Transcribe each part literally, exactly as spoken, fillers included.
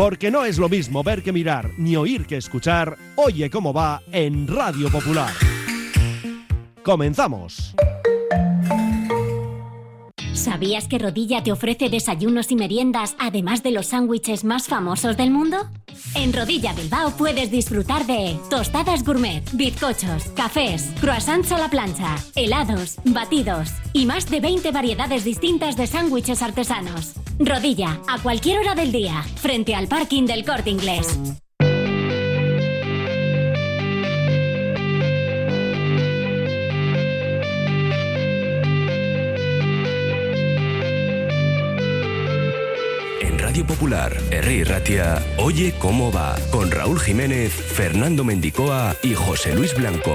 Porque no es lo mismo ver que mirar, ni oír que escuchar. Oye cómo va en Radio Popular. ¡Comenzamos! ¿Sabías que Rodilla te ofrece desayunos y meriendas, además de los sándwiches más famosos del mundo? En Rodilla Bilbao puedes disfrutar de tostadas gourmet, bizcochos, cafés, croissants a la plancha, helados, batidos y más de veinte variedades distintas de sándwiches artesanos. Rodilla, a cualquier hora del día, frente al parking del Corte Inglés. Radio Popular, Herri Ratia, Oye cómo va, con Raúl Jiménez, Fernando Mendicoa y José Luis Blanco.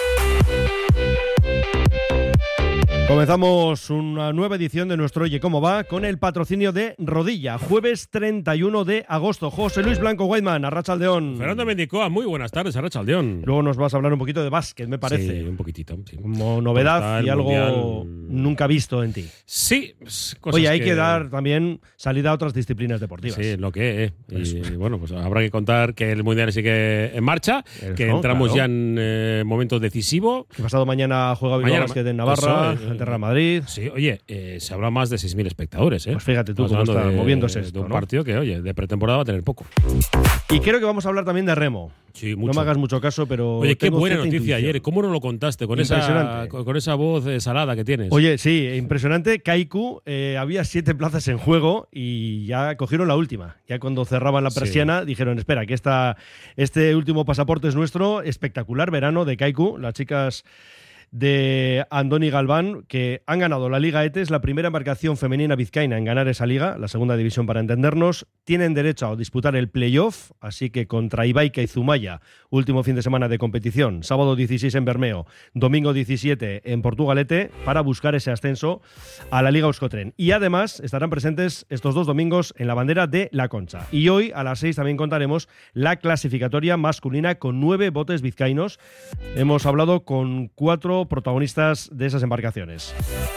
Comenzamos una nueva edición de nuestro Oye cómo va con el patrocinio de Rodilla, jueves treinta y uno de agosto. José Luis Blanco Whiteman, Arratsaldeón. Fernando Mendicoa, muy buenas tardes, Arratsaldeón. Luego nos vas a hablar un poquito de básquet, me parece. Sí, un poquitito. Sí. Como novedad Portal, y algo mundial. Nunca visto en ti. Sí. Cosas Oye, hay que... que dar también salida a otras disciplinas deportivas. Sí, lo que es. Eh. Y bueno, pues habrá que contar que el mundial sigue en marcha, Eso, que entramos claro. ya en eh, momento decisivo. Que pasado mañana juega Bilbao Basket en Navarra, eso, eh, ante Real Madrid. Sí, oye, eh, se habrá más de seis mil espectadores, ¿eh? Pues fíjate tú cómo está de, moviéndose esto, de un ¿no? partido que, oye, de pretemporada va a tener poco. Y creo que vamos a hablar también de remo. Sí, mucho. No me hagas mucho caso, pero oye, qué buena noticia intuición. ayer. ¿Cómo no lo contaste con esa con, con esa voz eh, salada que tienes? Oye, sí, impresionante. Kaiku, eh, había siete plazas en juego y ya cogieron la última. Ya cuando cerraban la persiana sí. dijeron, espera, que esta, este último pasaporte es nuestro. Espectacular verano de Kaiku. Las chicas de Andoni Galván, que han ganado la Liga E T E, es la primera embarcación femenina vizcaína en ganar esa liga, la segunda división para entendernos. Tienen derecho a disputar el playoff, así que contra Ibaica y Zumaya, último fin de semana de competición, sábado dieciséis en Bermeo, domingo diecisiete en Portugalete, para buscar ese ascenso a la Liga Euskotren. Y además estarán presentes estos dos domingos en la bandera de La Concha. Y hoy a las seis también contaremos la clasificatoria masculina con nueve botes vizcaínos. Hemos hablado con cuatro protagonistas de esas embarcaciones.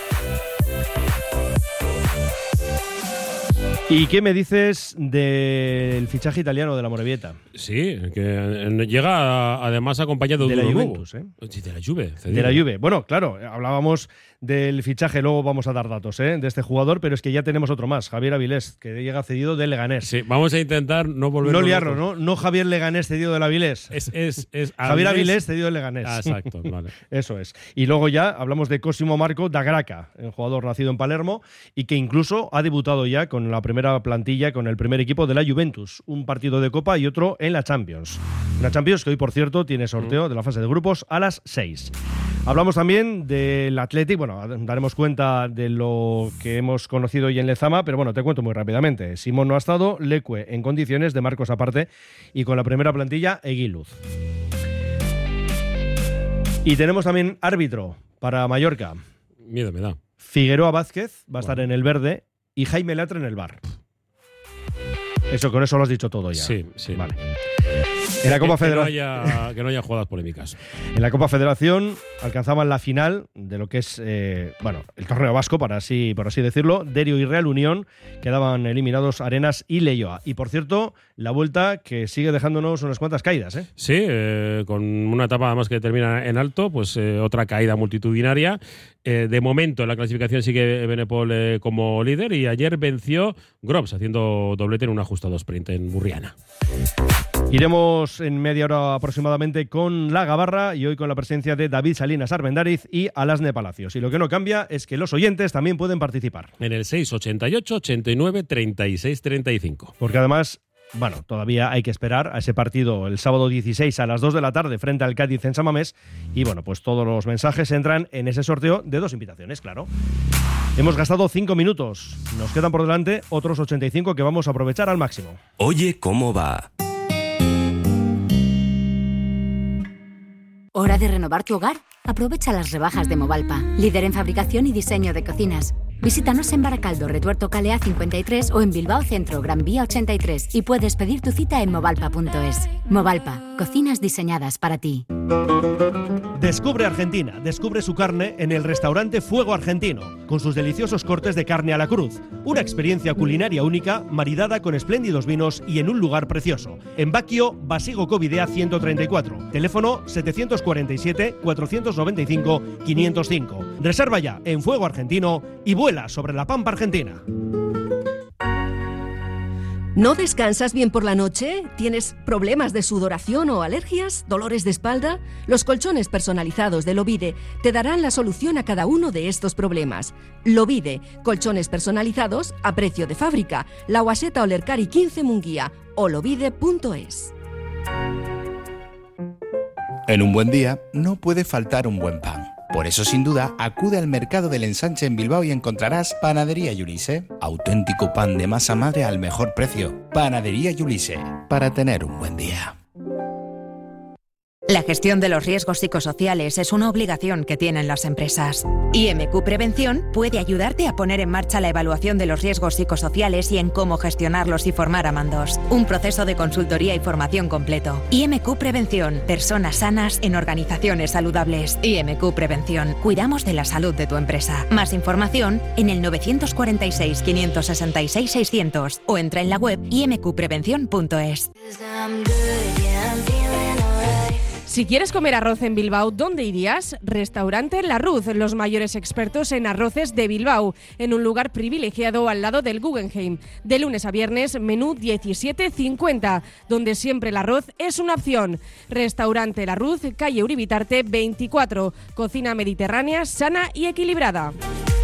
¿Y qué me dices del fichaje italiano de la Morevieta? Sí, que llega además acompañado de, de un la Juventus, ¿eh? Sí, de la Juve. De la Juve. Bueno, claro, hablábamos del fichaje, luego vamos a dar datos ¿eh? de este jugador, pero es que ya tenemos otro más, Javier Avilés, que llega cedido del Leganés. Sí, vamos a intentar no volver. No liarlo, ¿no? No Javier Leganés cedido del Avilés. Es, es, es Javier Avilés cedido del Leganés. Ah, exacto, vale. Eso es. Y luego ya hablamos de Cosimo Marco da Graca, un jugador nacido en Palermo y que incluso ha debutado ya con la primera plantilla, con el primer equipo de la Juventus. Un partido de Copa y otro en la Champions. Una Champions que hoy, por cierto, tiene sorteo de la fase de grupos a las seis. Hablamos también del Athletic, bueno, daremos cuenta de lo que hemos conocido hoy en Lezama, pero bueno, te cuento muy rápidamente. Simón no ha estado, Lecue en condiciones, de Marcos aparte, y con la primera plantilla, Eguiluz. Y tenemos también árbitro para Mallorca. Miedo me da. Figueroa Vázquez va a bueno. estar en el verde y Jaime Latre en el bar. Eso, con eso lo has dicho todo ya. Sí, sí. Vale. En la Copa que, Federación. Que, no haya, que no haya jugadas polémicas. En la Copa Federación alcanzaban la final de lo que es eh, bueno, el torneo vasco, para así, por así decirlo. Derio y Real Unión quedaban eliminados Arenas y Leioa. Y por cierto, la vuelta que sigue dejándonos unas cuantas caídas, ¿eh? Sí, eh, con una etapa además que termina en alto, pues eh, otra caída multitudinaria. Eh, de momento en la clasificación sigue Benepol eh, como líder y ayer venció Groves haciendo doblete en un ajustado sprint en Burriana. Iremos en media hora aproximadamente con la Gabarra y hoy con la presencia de David Salinas Armendariz y Alasne Palacios. Y lo que no cambia es que los oyentes también pueden participar. En el seis ochenta y ocho, ochenta y nueve, treinta y seis, treinta y cinco. Porque además, bueno, todavía hay que esperar a ese partido el sábado dieciséis a las dos de la tarde frente al Cádiz en San Mamés. Y bueno, pues todos los mensajes entran en ese sorteo de dos invitaciones, claro. Hemos gastado cinco minutos. Nos quedan por delante otros ochenta y cinco que vamos a aprovechar al máximo. Oye cómo va. ¿Hora de renovar tu hogar? Aprovecha las rebajas de Movalpa, líder en fabricación y diseño de cocinas. Visítanos en Baracaldo, Retuerto Calea cincuenta y tres o en Bilbao Centro, Gran Vía ochenta y tres y puedes pedir tu cita en movalpa punto es. Movalpa, cocinas diseñadas para ti. Descubre Argentina, descubre su carne en el restaurante Fuego Argentino, con sus deliciosos cortes de carne a la cruz. Una experiencia culinaria única, maridada con espléndidos vinos y en un lugar precioso. En Baquio, Basigo Covidea ciento treinta y cuatro. Teléfono setecientos cuarenta y siete, cuatrocientos noventa y cinco, quinientos cinco. Reserva ya en Fuego Argentino y vuela sobre la pampa argentina. ¿No descansas bien por la noche? ¿Tienes problemas de sudoración o alergias? ¿Dolores de espalda? Los colchones personalizados de Lovide te darán la solución a cada uno de estos problemas. Lovide, colchones personalizados a precio de fábrica. La Guaseta Olercari quince Munguía o lovide punto es. En un buen día no puede faltar un buen pan. Por eso, sin duda, acude al Mercado del Ensanche en Bilbao y encontrarás Panadería Yulise. Auténtico pan de masa madre al mejor precio. Panadería Yulise, para tener un buen día. La gestión de los riesgos psicosociales es una obligación que tienen las empresas. I M Q Prevención puede ayudarte a poner en marcha la evaluación de los riesgos psicosociales y en cómo gestionarlos y formar a mandos. Un proceso de consultoría y formación completo. I M Q Prevención. Personas sanas en organizaciones saludables. I M Q Prevención. Cuidamos de la salud de tu empresa. Más información en el nueve cuatro seis, cinco seis seis, seiscientos o entra en la web i m q prevención punto es. Si quieres comer arroz en Bilbao, ¿dónde irías? Restaurante La Ruz, los mayores expertos en arroces de Bilbao, en un lugar privilegiado al lado del Guggenheim. De lunes a viernes, menú diecisiete cincuenta, donde siempre el arroz es una opción. Restaurante La Ruz, calle Uribitarte veinticuatro, cocina mediterránea, sana y equilibrada.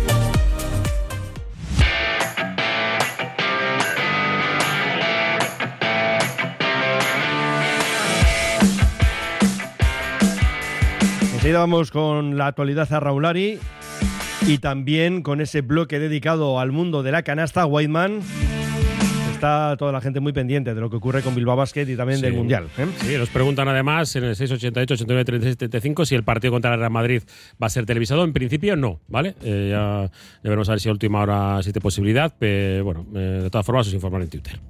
Enseguida vamos con la actualidad a Raulari y también con ese bloque dedicado al mundo de la canasta, Whiteman. Está toda la gente muy pendiente de lo que ocurre con Bilbao Basket y también sí. del Mundial. ¿eh? Sí, nos preguntan además en el seis ochenta y ocho, ochenta y nueve, treinta y seis, setenta y cinco si el partido contra el Real Madrid va a ser televisado. En principio no, ¿vale? Eh, ya, ya veremos a ver si a última hora existe posibilidad, pero bueno, eh, de todas formas os informaré en Twitter.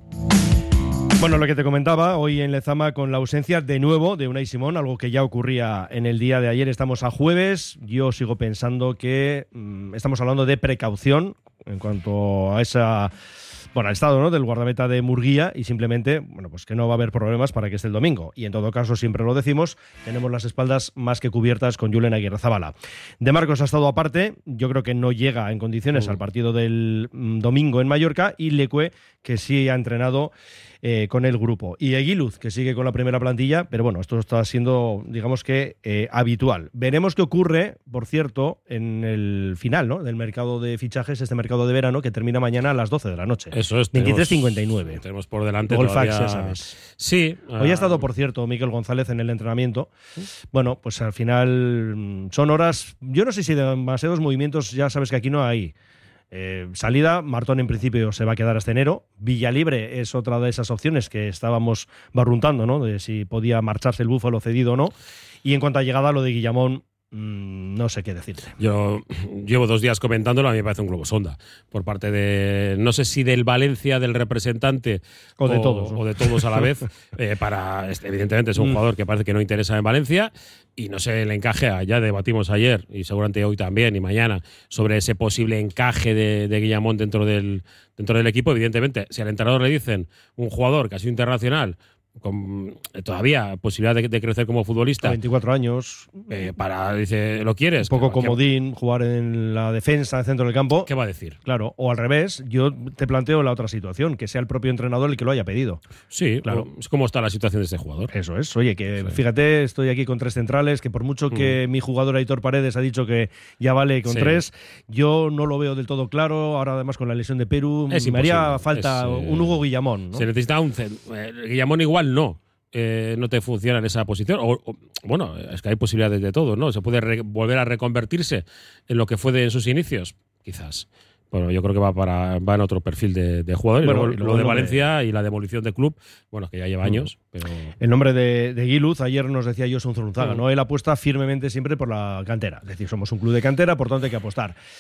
Bueno, lo que te comentaba, hoy en Lezama con la ausencia de nuevo de Unai Simón, algo que ya ocurría en el día de ayer. Estamos a jueves, yo sigo pensando que mmm, estamos hablando de precaución en cuanto a esa... Bueno, al estado, ¿no?, del guardameta de Murguía y simplemente, bueno, pues que no va a haber problemas para que esté el domingo. Y en todo caso, siempre lo decimos, tenemos las espaldas más que cubiertas con Julen Aguirrezabala. De Marcos ha estado aparte, yo creo que no llega en condiciones uh. al partido del mm, domingo en Mallorca, y Lecue, que sí ha entrenado eh, con el grupo. Y Eguiluz, que sigue con la primera plantilla, pero bueno, esto está siendo, digamos que, eh, habitual. Veremos qué ocurre, por cierto, en el final, ¿no?, del mercado de fichajes, este mercado de verano, que termina mañana a las doce de la noche. Eso es. veintitrés cincuenta y nueve. Tenemos por delante Golfax, todavía... ya sabes. Sí. Hoy uh... ha estado, por cierto, Miquel González en el entrenamiento. Bueno, pues al final son horas... Yo no sé si demasiados movimientos, ya sabes que aquí no hay... Eh, salida, Martón en principio se va a quedar hasta enero. Villalibre es otra de esas opciones que estábamos barruntando, ¿no?, de si podía marcharse el Búfalo cedido o no. Y en cuanto a llegada, lo de Guillamón, mmm, no sé qué decirte. Yo llevo dos días comentándolo, a mí me parece un globo sonda por parte de, no sé si del Valencia, del representante o de o, todos, ¿no? o de todos a la vez. eh, para evidentemente es un mm. jugador que parece que no interesa en Valencia. Y no sé, el encaje, ya debatimos ayer y seguramente hoy también y mañana sobre ese posible encaje de, de Guillamón dentro del, dentro del equipo. Evidentemente, si al entrenador le dicen un jugador que ha sido internacional, con todavía posibilidad de, de crecer como futbolista, veinticuatro años, eh, para, dice, ¿lo quieres? Un poco ¿Qué, comodín, jugar en la defensa, en el centro del campo. ¿Qué va a decir? Claro, o al revés, yo te planteo la otra situación, que sea el propio entrenador el que lo haya pedido. Sí, claro. Es como está la situación de este jugador. Eso es. Oye, que sí. Fíjate, estoy aquí con tres centrales, que por mucho que mm. mi jugador Aitor Paredes ha dicho que ya vale con sí. tres, yo no lo veo del todo claro. Ahora además con la lesión de Perú, es me haría falta es, eh, un Hugo Guillamón, ¿no? Se necesita un... Eh, Guillamón igual no. Eh, no te funciona en esa posición o, o, bueno, es que hay posibilidades de todo, ¿no? Se puede re- volver a reconvertirse en lo que fue de en sus inicios, quizás. Bueno, yo creo que va para va en otro perfil de, de jugador. Bueno, y luego, y luego lo de Valencia de... y la demolición del club, bueno, que ya lleva años. Pero... El nombre de, de Guiluz, ayer nos decía Josun Zurunzaga, uh-huh. ¿no? Él apuesta firmemente siempre por la cantera. Es decir, somos un club de cantera, por tanto hay que apostar.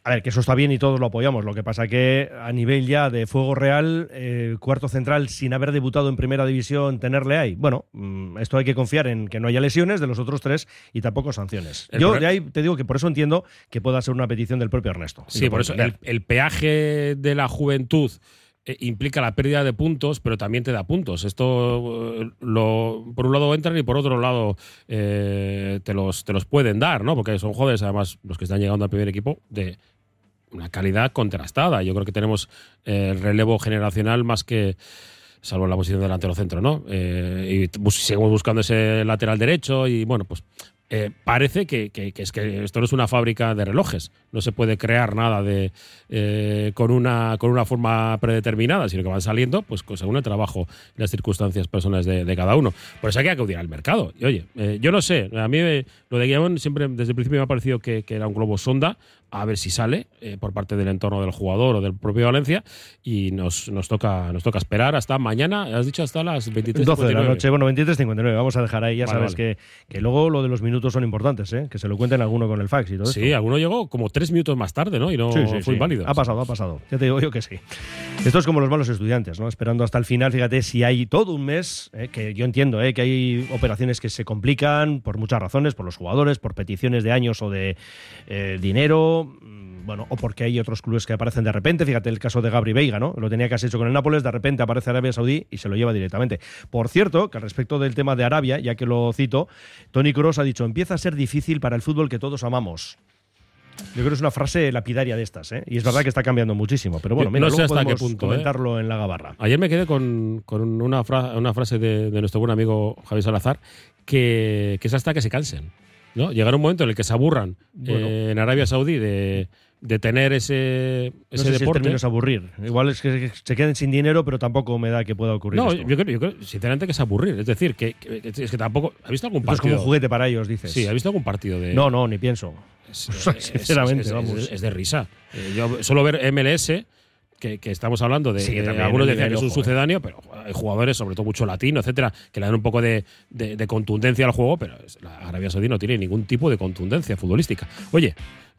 A ver, que eso está bien y todos lo apoyamos. Lo que pasa que a nivel ya de fuego real, eh, cuarto central sin haber debutado en primera división, tenerle ahí. Bueno, esto hay que confiar en que no haya lesiones de los otros tres y tampoco sanciones. El Yo de ahí te digo que por eso entiendo que pueda ser una petición del propio Ernesto. Sí, por eso el, el peaje de la juventud eh, implica la pérdida de puntos, pero también te da puntos. Esto, eh, lo, por un lado entran y por otro lado eh, te, los, te los pueden dar, ¿no? Porque son jóvenes, además, los que están llegando al primer equipo, de una calidad contrastada. Yo creo que tenemos eh, el relevo generacional más que, salvo en la posición delantero centro, ¿no? Eh, y bus- seguimos buscando ese lateral derecho y, bueno, pues Eh, parece que, que, que es que esto no es una fábrica de relojes, no se puede crear nada de eh, con una con una forma predeterminada, sino que van saliendo pues según el trabajo y las circunstancias personales de, de cada uno. Por eso hay que acudir al mercado. Y oye, eh, yo no sé, a mí me, lo de Guillamón siempre desde el principio me ha parecido que, que era un globo sonda, a ver si sale eh, por parte del entorno del jugador o del propio Valencia, y nos, nos toca nos toca esperar hasta mañana, has dicho hasta las veintitrés doce de la noche, bueno, veintitrés cincuenta y nueve, vamos a dejar ahí, ya vale, sabes vale. Que, que luego lo de los minutos son importantes, ¿eh? Que se lo cuenten alguno con el fax y todo eso. Sí, alguno llegó como tres minutos más tarde, ¿no? Y no sí, sí, fue sí. inválido. Ha pasado, ha pasado. Ya te digo yo que sí. Esto es como los malos estudiantes, ¿no? Esperando hasta el final, fíjate, si hay todo un mes, ¿eh? Que yo entiendo, ¿eh? Que hay operaciones que se complican por muchas razones, por los jugadores, por peticiones de años o de eh, dinero, bueno, o porque hay otros clubes que aparecen de repente. Fíjate el caso de Gabri Veiga, ¿no? Lo tenía casi hecho con el Nápoles, de repente aparece Arabia Saudí y se lo lleva directamente. Por cierto, que al respecto del tema de Arabia, ya que lo cito, Toni Kroos ha dicho: empieza a ser difícil para el fútbol que todos amamos. Yo creo que es una frase lapidaria de estas, ¿eh? Y es verdad que está cambiando muchísimo. Pero bueno, mira, no sé luego hasta podemos qué punto, comentarlo ¿eh? en la gabarra. Ayer me quedé con, con una, fra- una frase de, de nuestro buen amigo Javier Salazar, que, que es hasta que se cansen, ¿no? Llegará un momento en el que se aburran bueno. eh, en Arabia Saudí de, de tener ese, ese no sé deporte. Si el término es aburrir. Igual es que se queden sin dinero, pero tampoco me da que pueda ocurrir. No, esto. Yo, creo, yo creo, sinceramente, que es aburrir. Es decir, que, que, que es que tampoco. ¿Has visto algún esto partido? Es como un juguete para ellos, dices. Sí, ¿has visto algún partido de.? No, no, ni pienso. Es, o sea, sinceramente, es, es, vamos. Es, es de risa. Eh, yo suelo ver M L S. Que, que estamos hablando de, sí, que de algunos decían que es un ojo, sucedáneo, pero hay jugadores, sobre todo mucho latino, etcétera, que le dan un poco de, de, de contundencia al juego, pero la Arabia Saudí no tiene ningún tipo de contundencia futbolística. Oye,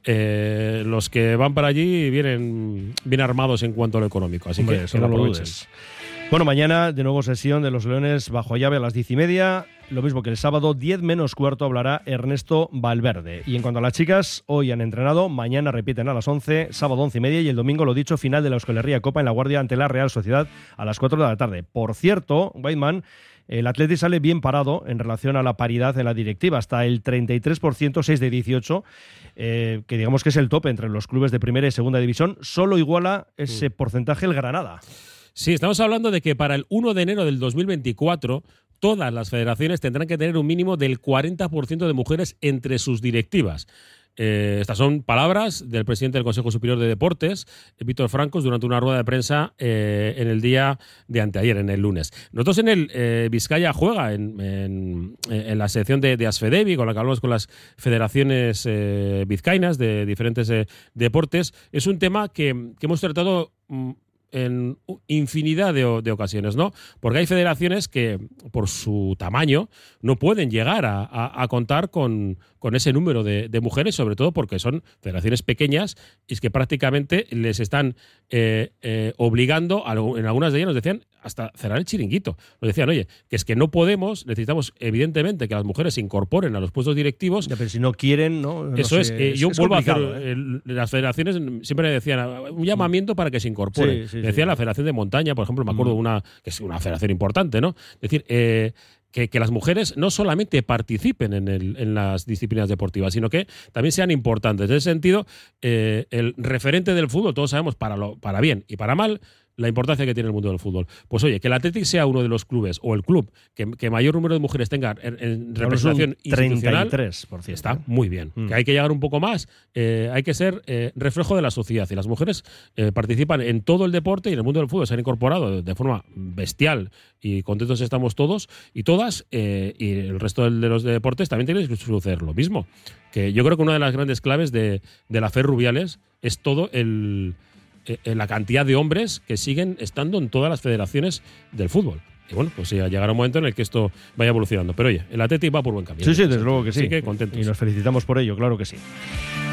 eh, los que van para allí vienen bien armados en cuanto a lo económico, así Hombre, que, eso que no lo lo aprovechen. dudes. Bueno, mañana de nuevo sesión de los Leones bajo llave a las diez y media. Lo mismo que el sábado, diez menos cuarto, hablará Ernesto Valverde. Y en cuanto a las chicas, hoy han entrenado, mañana repiten a las once, sábado once y media y el domingo, lo dicho, final de la Euskal Herria Copa en La Guardia ante la Real Sociedad a las cuatro de la tarde. Por cierto, Weidman, el Atleti sale bien parado en relación a la paridad en la directiva, hasta el treinta y tres por ciento, seis de dieciocho, eh, que digamos que es el tope entre los clubes de primera y segunda división. Solo iguala ese porcentaje el Granada. Sí, estamos hablando de que para el uno de enero del dos mil veinticuatro todas las federaciones tendrán que tener un mínimo del cuarenta por ciento de mujeres entre sus directivas. Eh, estas son palabras del presidente del Consejo Superior de Deportes, Víctor Francos, durante una rueda de prensa eh, en el día de anteayer, en el lunes. Nosotros en el eh, Vizcaya Juega, en, en, en la sección de, de Asfedevi, con la que hablamos con las federaciones eh, vizcaínas de diferentes eh, deportes, es un tema que, que hemos tratado mm, en infinidad de, de ocasiones, ¿no? Porque hay federaciones que, por su tamaño, no pueden llegar a, a, a contar con, con ese número de, de mujeres, sobre todo porque son federaciones pequeñas y es que prácticamente les están eh, eh, obligando, a, en algunas de ellas nos decían, hasta cerrar el chiringuito. Nos decían, oye, que es que no podemos, necesitamos evidentemente que las mujeres se incorporen a los puestos directivos. Ya, pero si no quieren, ¿no? no Eso sé, es, eh, es, yo es vuelvo a hacer, ¿eh? el, las federaciones siempre decían un llamamiento para que se incorporen. Sí, sí, Decía sí. la Federación de Montaña, por ejemplo, me acuerdo de una, que es una federación importante, ¿no? Es decir, eh, Que, que las mujeres no solamente participen en, el, en las disciplinas deportivas, sino que también sean importantes. En ese sentido, eh, el referente del fútbol, todos sabemos para, lo, para bien y para mal, la importancia que tiene el mundo del fútbol. Pues oye, que el Athletic sea uno de los clubes, o el club, que, que mayor número de mujeres tenga en, en representación institucional, treinta y tres por ciento. está muy bien. Mm. Que hay que llegar un poco más, eh, hay que ser eh, reflejo de la sociedad. Y las mujeres eh, participan en todo el deporte y en el mundo del fútbol se han incorporado de, de forma bestial y contentos estamos todos y todas, eh, y el resto de los deportes también tienen que suceder lo mismo. Que yo creo que una de las grandes claves de, de la F E Rubiales es todo el... la cantidad de hombres que siguen estando en todas las federaciones del fútbol. Y bueno, pues ya llegará un momento en el que esto vaya evolucionando. Pero oye, el Athletic va por buen camino. Sí, sí, desde luego que sí. Así que contentos. Y nos felicitamos por ello, claro que sí.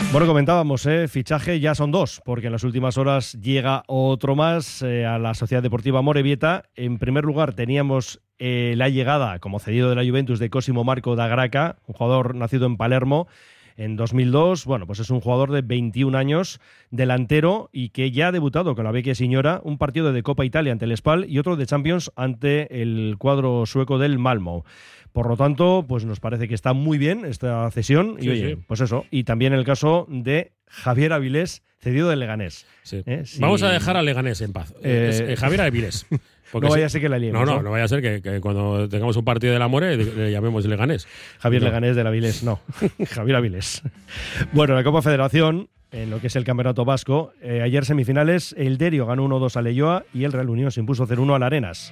Bueno, comentábamos, ¿eh? fichaje ya son dos, porque en las últimas horas llega otro más eh, a la Sociedad Deportiva Amorebieta. En primer lugar teníamos eh, la llegada como cedido de la Juventus de Cosimo Marco da Graca, un jugador nacido en Palermo en dos mil dos. Bueno, pues es un jugador de veintiún años, delantero, y que ya ha debutado con la Vecchia Signora, un partido de Copa Italia ante el Spal y otro de Champions ante el cuadro sueco del Malmö. Por lo tanto, pues nos parece que está muy bien esta cesión. Sí, y oye, sí. pues eso. Y también el caso de Javier Avilés, cedido del Leganés. Sí. ¿Eh? Sí. Vamos a dejar al Leganés en paz. Eh, Es, eh, Javier Avilés. Porque no vaya a si- ser que la liemos. No, no, no vaya a ser que, que cuando tengamos un partido del Amore le, le llamemos Leganés. Javier No. Leganés del Avilés, no. Javier Avilés. Bueno, la Copa Federación, en lo que es el Campeonato Vasco, eh, ayer semifinales, el Derio ganó uno dos a Leioa y el Real Unión se impuso cero uno al Arenas.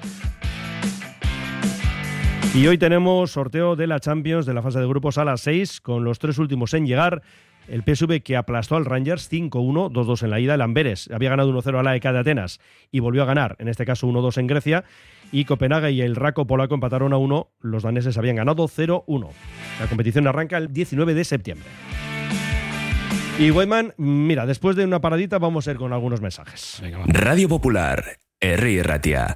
Y hoy tenemos sorteo de la Champions de la fase de grupos a las seis, con los tres últimos en llegar. El P S V que aplastó al Rangers cinco uno, dos dos en la ida. El Amberes había ganado uno cero al A E K de Atenas y volvió a ganar, en este caso uno dos en Grecia. Y Copenhague y el Raco polaco empataron a uno. Los daneses habían ganado cero uno. La competición arranca el diecinueve de septiembre. Y Weyman, mira, después de una paradita vamos a ir con algunos mensajes. Venga, va. Radio Popular, Herri Ratia.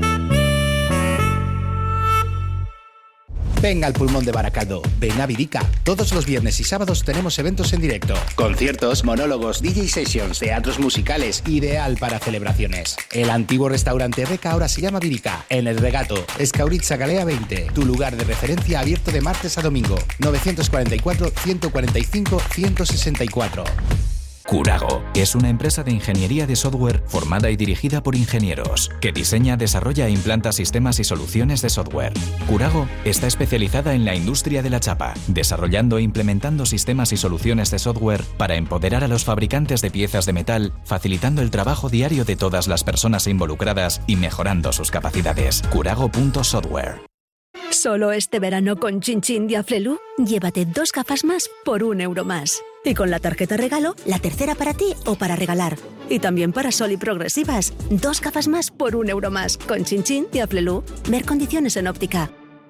Venga al pulmón de Baracaldo, ven a Virica. Todos los viernes y sábados tenemos eventos en directo. Conciertos, monólogos, D J sessions, teatros musicales, ideal para celebraciones. El antiguo restaurante Reca ahora se llama Virica, en el Regato, Escauritza Galea veinte. Tu lugar de referencia abierto de martes a domingo. novecientos cuarenta y cuatro, ciento cuarenta y cinco, ciento sesenta y cuatro. Curago es una empresa de ingeniería de software formada y dirigida por ingenieros, que diseña, desarrolla e implanta sistemas y soluciones de software. Curago está especializada en la industria de la chapa, desarrollando e implementando sistemas y soluciones de software para empoderar a los fabricantes de piezas de metal, facilitando el trabajo diario de todas las personas involucradas y mejorando sus capacidades. Curago punto software. Solo este verano con Chin Chin de Aflelu, llévate dos gafas más por un euro más. Y con la tarjeta regalo, la tercera para ti o para regalar. Y también para Sol y Progresivas, dos gafas más por un euro más. Con Chin Chin de Aflelu. Ver condiciones en óptica.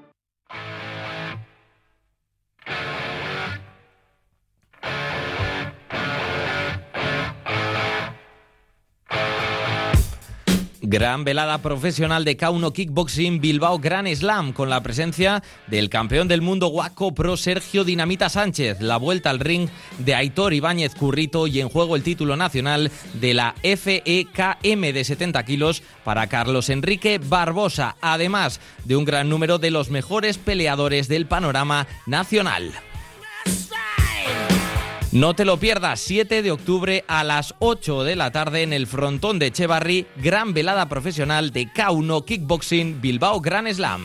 Gran velada profesional de K uno Kickboxing Bilbao Grand Slam con la presencia del campeón del mundo Waco Pro Sergio Dinamita Sánchez, la vuelta al ring de Aitor Ibáñez Currito y en juego el título nacional de la F E K M de setenta kilos para Carlos Enrique Barbosa, además de un gran número de los mejores peleadores del panorama nacional. No te lo pierdas, siete de octubre a las ocho de la tarde en el frontón de Echevarri, gran velada profesional de K uno Kickboxing Bilbao Grand Slam.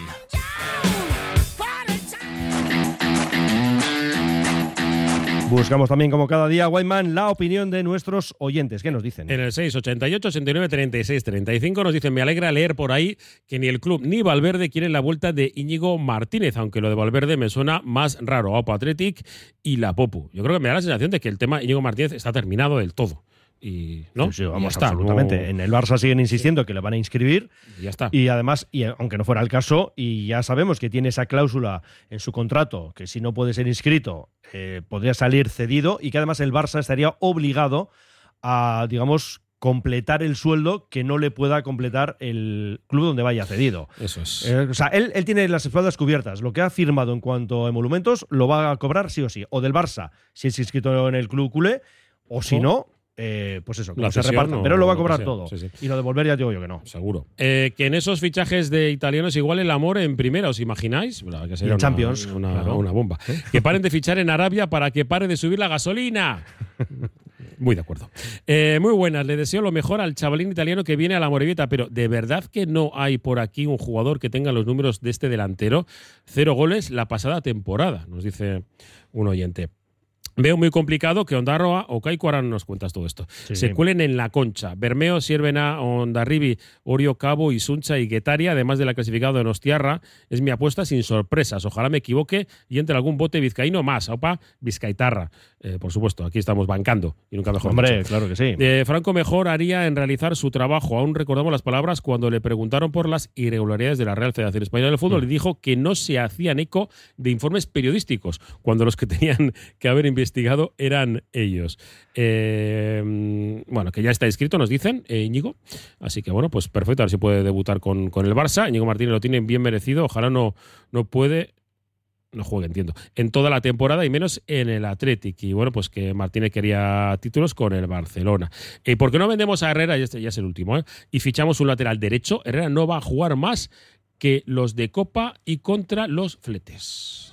Buscamos también, como cada día, Weyman, la opinión de nuestros oyentes. ¿Qué nos dicen? En el seis ochenta y ocho, ochenta y nueve, treinta y seis, treinta y cinco nos dicen: me alegra leer por ahí que ni el club ni Valverde quieren la vuelta de Íñigo Martínez, aunque lo de Valverde me suena más raro. Opa Athletic y la Popu. Yo creo que me da la sensación de que el tema Íñigo Martínez está terminado del todo. Y no, Sí, sí, vamos, ya está, absolutamente. no- En el Barça siguen insistiendo que le van a inscribir. y ya está. Y además, y aunque no fuera el caso, y ya sabemos que tiene esa cláusula en su contrato, que si no puede ser inscrito, eh, podría salir cedido, y que además el Barça estaría obligado a, digamos, completar el sueldo que no le pueda completar el club donde vaya cedido. Eso es. Eh, o sea, él, él tiene las espaldas cubiertas. Lo que ha firmado en cuanto a emolumentos lo va a cobrar sí o sí. O del Barça, si es inscrito en el club culé, o si O- no, eh, pues eso, La como se cesión repartan. o Pero lo va a lo que cobrar sea. todo. Sí, sí. Y lo de volver ya digo yo que no. Seguro. Eh, que en esos fichajes de italianos igual el amor en primera, ¿os imagináis? Bueno, que sería Y en una, Champions, una, claro. una bomba. Que paren de fichar en Arabia para que pare de subir la gasolina. Muy de acuerdo. Eh, muy buenas. Le deseo lo mejor al chavalín italiano que viene a la Amorebieta, pero ¿de verdad que no hay por aquí un jugador que tenga los números de este delantero? Cero goles la pasada temporada, nos dice un oyente. Veo muy complicado que Ondarroa o Kaiku, ahora nos cuentas todo esto, Sí, se sí. cuelen en la concha. Bermeo, Siervena, Ondarribi, Orio Cabo, Isuncha y Guetaria, además de la clasificada de Donostiarra, es mi apuesta sin sorpresas. Ojalá me equivoque y entre algún bote vizcaíno más. Opa, Vizcaitarra. Eh, por supuesto, aquí estamos bancando y nunca mejor Hombre, dicho. claro que sí. Eh, Franco mejor haría en realizar su trabajo. Aún recordamos las palabras cuando le preguntaron por las irregularidades de la Real Federación Española del Fútbol. Mm. Y dijo que no se hacían eco de informes periodísticos, cuando los que tenían que haber investigado investigado eran ellos. Eh, bueno, que ya está inscrito, nos dicen, eh, Íñigo. Así que bueno, pues perfecto, a ver si puede debutar con, con el Barça. Íñigo Martínez lo tiene bien merecido, ojalá no, no puede... no juegue, entiendo, en toda la temporada y menos en el Athletic. Y bueno, pues que Martínez quería títulos con el Barcelona. ¿Y eh, por qué no vendemos a Herrera? Y este ya es el último, ¿eh? Y fichamos un lateral derecho. Herrera no va a jugar más que los de Copa y contra los Fletes.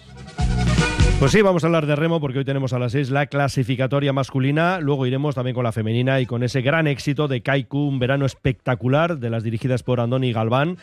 Pues sí, vamos a hablar de remo porque hoy tenemos a las seis la clasificatoria masculina, luego iremos también con la femenina y con ese gran éxito de Kaiku, un verano espectacular de las dirigidas por Andoni Galván.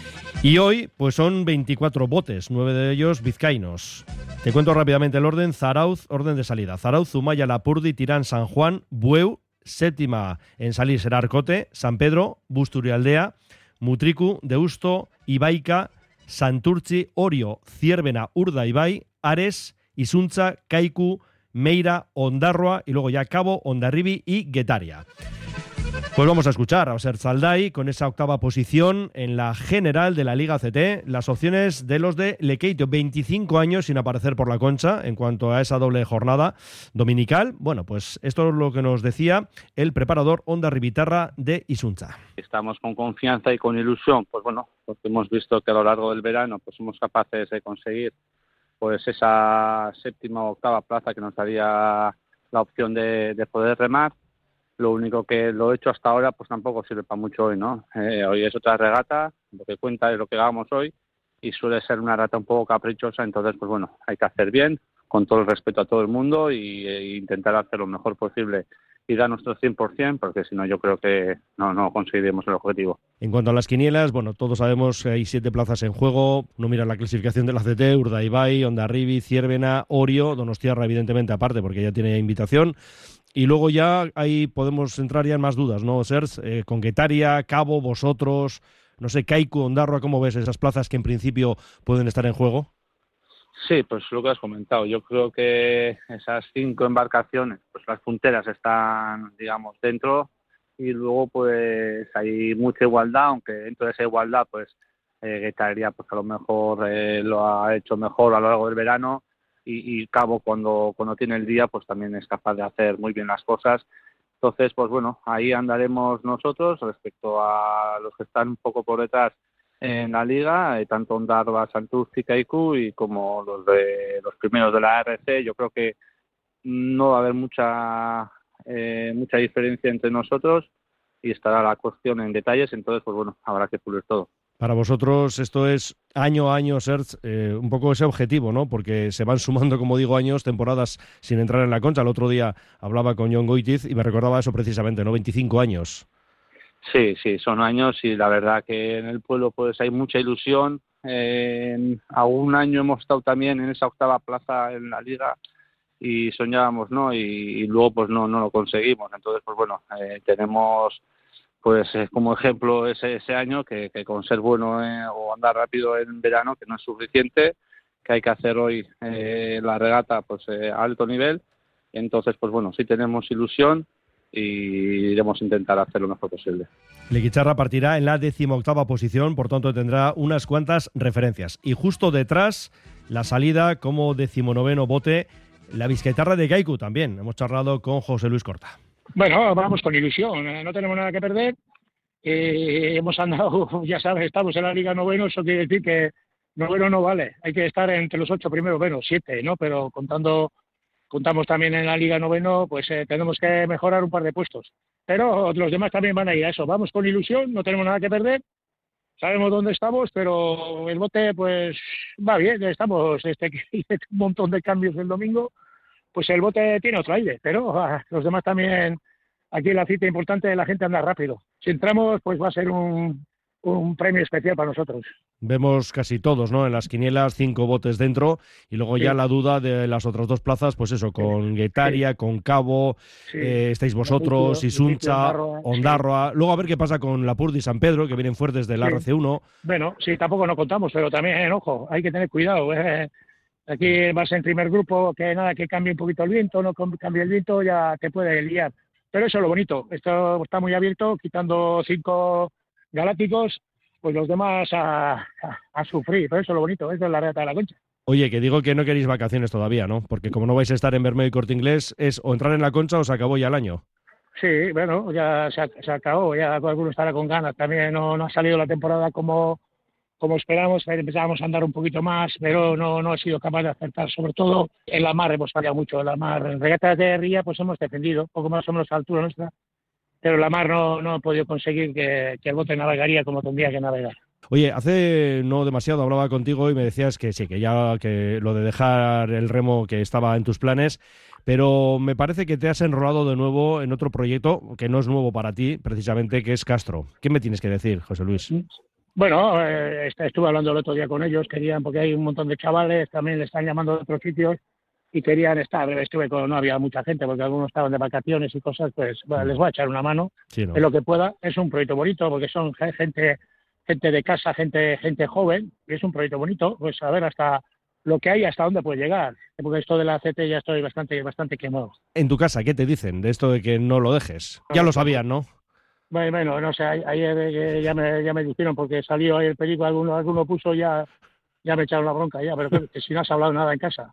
Y hoy, pues son veinticuatro botes, nueve de ellos vizcaínos. Te cuento rápidamente el orden. Zarauz, orden de salida. Zarauz, Zumaya, Lapurdi, Tirán, San Juan, Bueu, séptima en salir será Arcote, San Pedro, Busturialdea, Mutriku, Deusto, Ibaica, Santurtzi, Orio, Ziérbena, Urdaibai, Ares, Isuntza, Kaiku, Meira, Ondarroa y luego ya Cabo, Ondarribi y Guetaria. Pues vamos a escuchar a Oser Zaldai con esa octava posición en la general de la Liga C T. Las opciones de los de Lekeitio, veinticinco años sin aparecer por la Concha en cuanto a esa doble jornada dominical. Bueno, pues esto es lo que nos decía el preparador Ondarribitarra de Isuntza. Estamos con confianza y con ilusión, pues bueno, porque hemos visto que a lo largo del verano pues somos capaces de conseguir pues esa séptima o octava plaza que nos daría la opción de, de poder remar. Lo único que lo he hecho hasta ahora pues tampoco sirve para mucho hoy, ¿no? Eh, hoy es otra regata, lo que cuenta es lo que hagamos hoy y suele ser una regata un poco caprichosa, entonces pues bueno, hay que hacer bien, con todo el respeto a todo el mundo y e intentar hacer lo mejor posible y dar nuestro cien por ciento, porque si no yo creo que no, no conseguiremos el objetivo. En cuanto a las quinielas, bueno, todos sabemos que hay siete plazas en juego. No mira la clasificación de la C T, Urdaibai, Ondarribi, Ziérbena, Orio, Donostiarra evidentemente aparte porque ya tiene invitación. Y luego ya ahí podemos entrar ya en más dudas, ¿no, Sers? Eh, con Guetaria, Cabo, vosotros, no sé, Kaiku, Ondarroa, ¿cómo ves esas plazas que en principio pueden estar en juego? Sí, pues lo que has comentado. Yo creo que esas cinco embarcaciones, pues las punteras están, digamos, dentro y luego pues hay mucha igualdad, aunque dentro de esa igualdad pues eh, Guetaria pues a lo mejor eh, lo ha hecho mejor a lo largo del verano. Y, y Cabo cuando cuando tiene el día pues también es capaz de hacer muy bien las cosas. Entonces pues bueno, ahí andaremos nosotros respecto a los que están un poco por detrás en la liga, eh, tanto Ondarroa, Santurtzi, Kaiku y como los de los primeros de la R C. Yo creo que no va a haber mucha eh, mucha diferencia entre nosotros y estará la cuestión en detalles, entonces pues bueno, habrá que pulir todo. Para vosotros esto es año a año, Serge, eh, un poco ese objetivo, ¿no? Porque se van sumando, como digo, años, temporadas sin entrar en la Concha. El otro día hablaba con John Goitiz y me recordaba eso precisamente, ¿no? veinticinco años. Sí, sí, son años y la verdad que en el pueblo pues hay mucha ilusión. Eh, a un año hemos estado también en esa octava plaza en la Liga y soñábamos, ¿no? Y, y luego pues no, no lo conseguimos. Entonces, pues bueno, eh, tenemos... pues eh, como ejemplo ese, ese año que, que con ser bueno eh, o andar rápido en verano que no es suficiente, que hay que hacer hoy eh, la regata pues eh, a alto nivel. Entonces pues bueno, sí tenemos ilusión y iremos a intentar hacer lo mejor posible. Leguicharra partirá en la decimoctava posición, por tanto tendrá unas cuantas referencias y justo detrás la salida como decimonoveno bote la Bizkaitarra de Kaiku también. Hemos charlado con José Luis Corta. Bueno, vamos con ilusión, no tenemos nada que perder. Eh, hemos andado, ya sabes, estamos en la Liga Noveno, eso quiere decir que noveno no vale. Hay que estar entre los ocho primeros, bueno, siete, ¿no? Pero contando, contamos también en la Liga Noveno, pues eh, tenemos que mejorar un par de puestos. Pero los demás también van a ir a eso. Vamos con ilusión, no tenemos nada que perder. Sabemos dónde estamos, pero el bote, pues, va bien. Estamos, este, hice un montón de cambios el domingo. Pues el bote tiene otro aire, pero ah, los demás también, aquí la cita importante de la gente anda rápido. Si entramos, pues va a ser un, un premio especial para nosotros. Vemos casi todos, ¿no? En las quinielas, cinco botes dentro, y luego sí. Ya la duda de las otras dos plazas, pues eso, con Guetaria, sí. Con Cabo, sí. eh, estáis vosotros, Isuntza, Ondarroa. Sí. Luego a ver qué pasa con Lapurdi y San Pedro, que vienen fuertes del sí. R C uno. Bueno, sí, tampoco nos contamos, pero también, ojo, hay que tener cuidado, eh. Aquí vas en primer grupo, que nada, que cambie un poquito el viento, no cambie el viento, ya te puede liar. Pero eso es lo bonito, esto está muy abierto, quitando cinco galácticos, pues los demás a, a, a sufrir, pero eso es lo bonito, eso es la regata de la Concha. Oye, que digo que no queréis vacaciones todavía, ¿no? Porque como no vais a estar en Bermeo y Corte Inglés, es o entrar en la Concha o se acabó ya el año. Sí, bueno, ya se, se acabó, ya alguno estará con ganas. También no, no ha salido la temporada como, como esperamos, empezábamos a andar un poquito más, pero no, no he sido capaz de acertar. Sobre todo en la mar hemos fallado mucho. En la mar, en regatas de ría, pues hemos defendido, poco más o menos a altura nuestra, pero en la mar no, no he podido conseguir que, que el bote navegaría como tendría que navegar. Oye, hace no demasiado hablaba contigo y me decías que sí, que ya que lo de dejar el remo que estaba en tus planes, pero me parece que te has enrolado de nuevo en otro proyecto que no es nuevo para ti, precisamente, que es Castro. ¿Qué me tienes que decir, José Luis? Bueno, eh, estuve hablando el otro día con ellos, querían, porque hay un montón de chavales, también le están llamando de otros sitios y querían estar. Estuve con, no había mucha gente porque algunos estaban de vacaciones y cosas, pues bueno, les voy a echar una mano Sí, ¿no? en lo que pueda. Es un proyecto bonito porque son gente gente de casa, gente gente joven, y es un proyecto bonito, pues a ver hasta lo que hay, hasta dónde puede llegar, porque esto de la C T ya estoy bastante bastante quemado. En tu casa, ¿qué te dicen de esto de que no lo dejes? Ya lo sabían, ¿no? Bueno, bueno, no sé, ayer eh, ya me ya me dijeron porque salió ahí el película, alguno alguno puso ya ya me echaron la bronca ya, pero que, que si no has hablado nada en casa.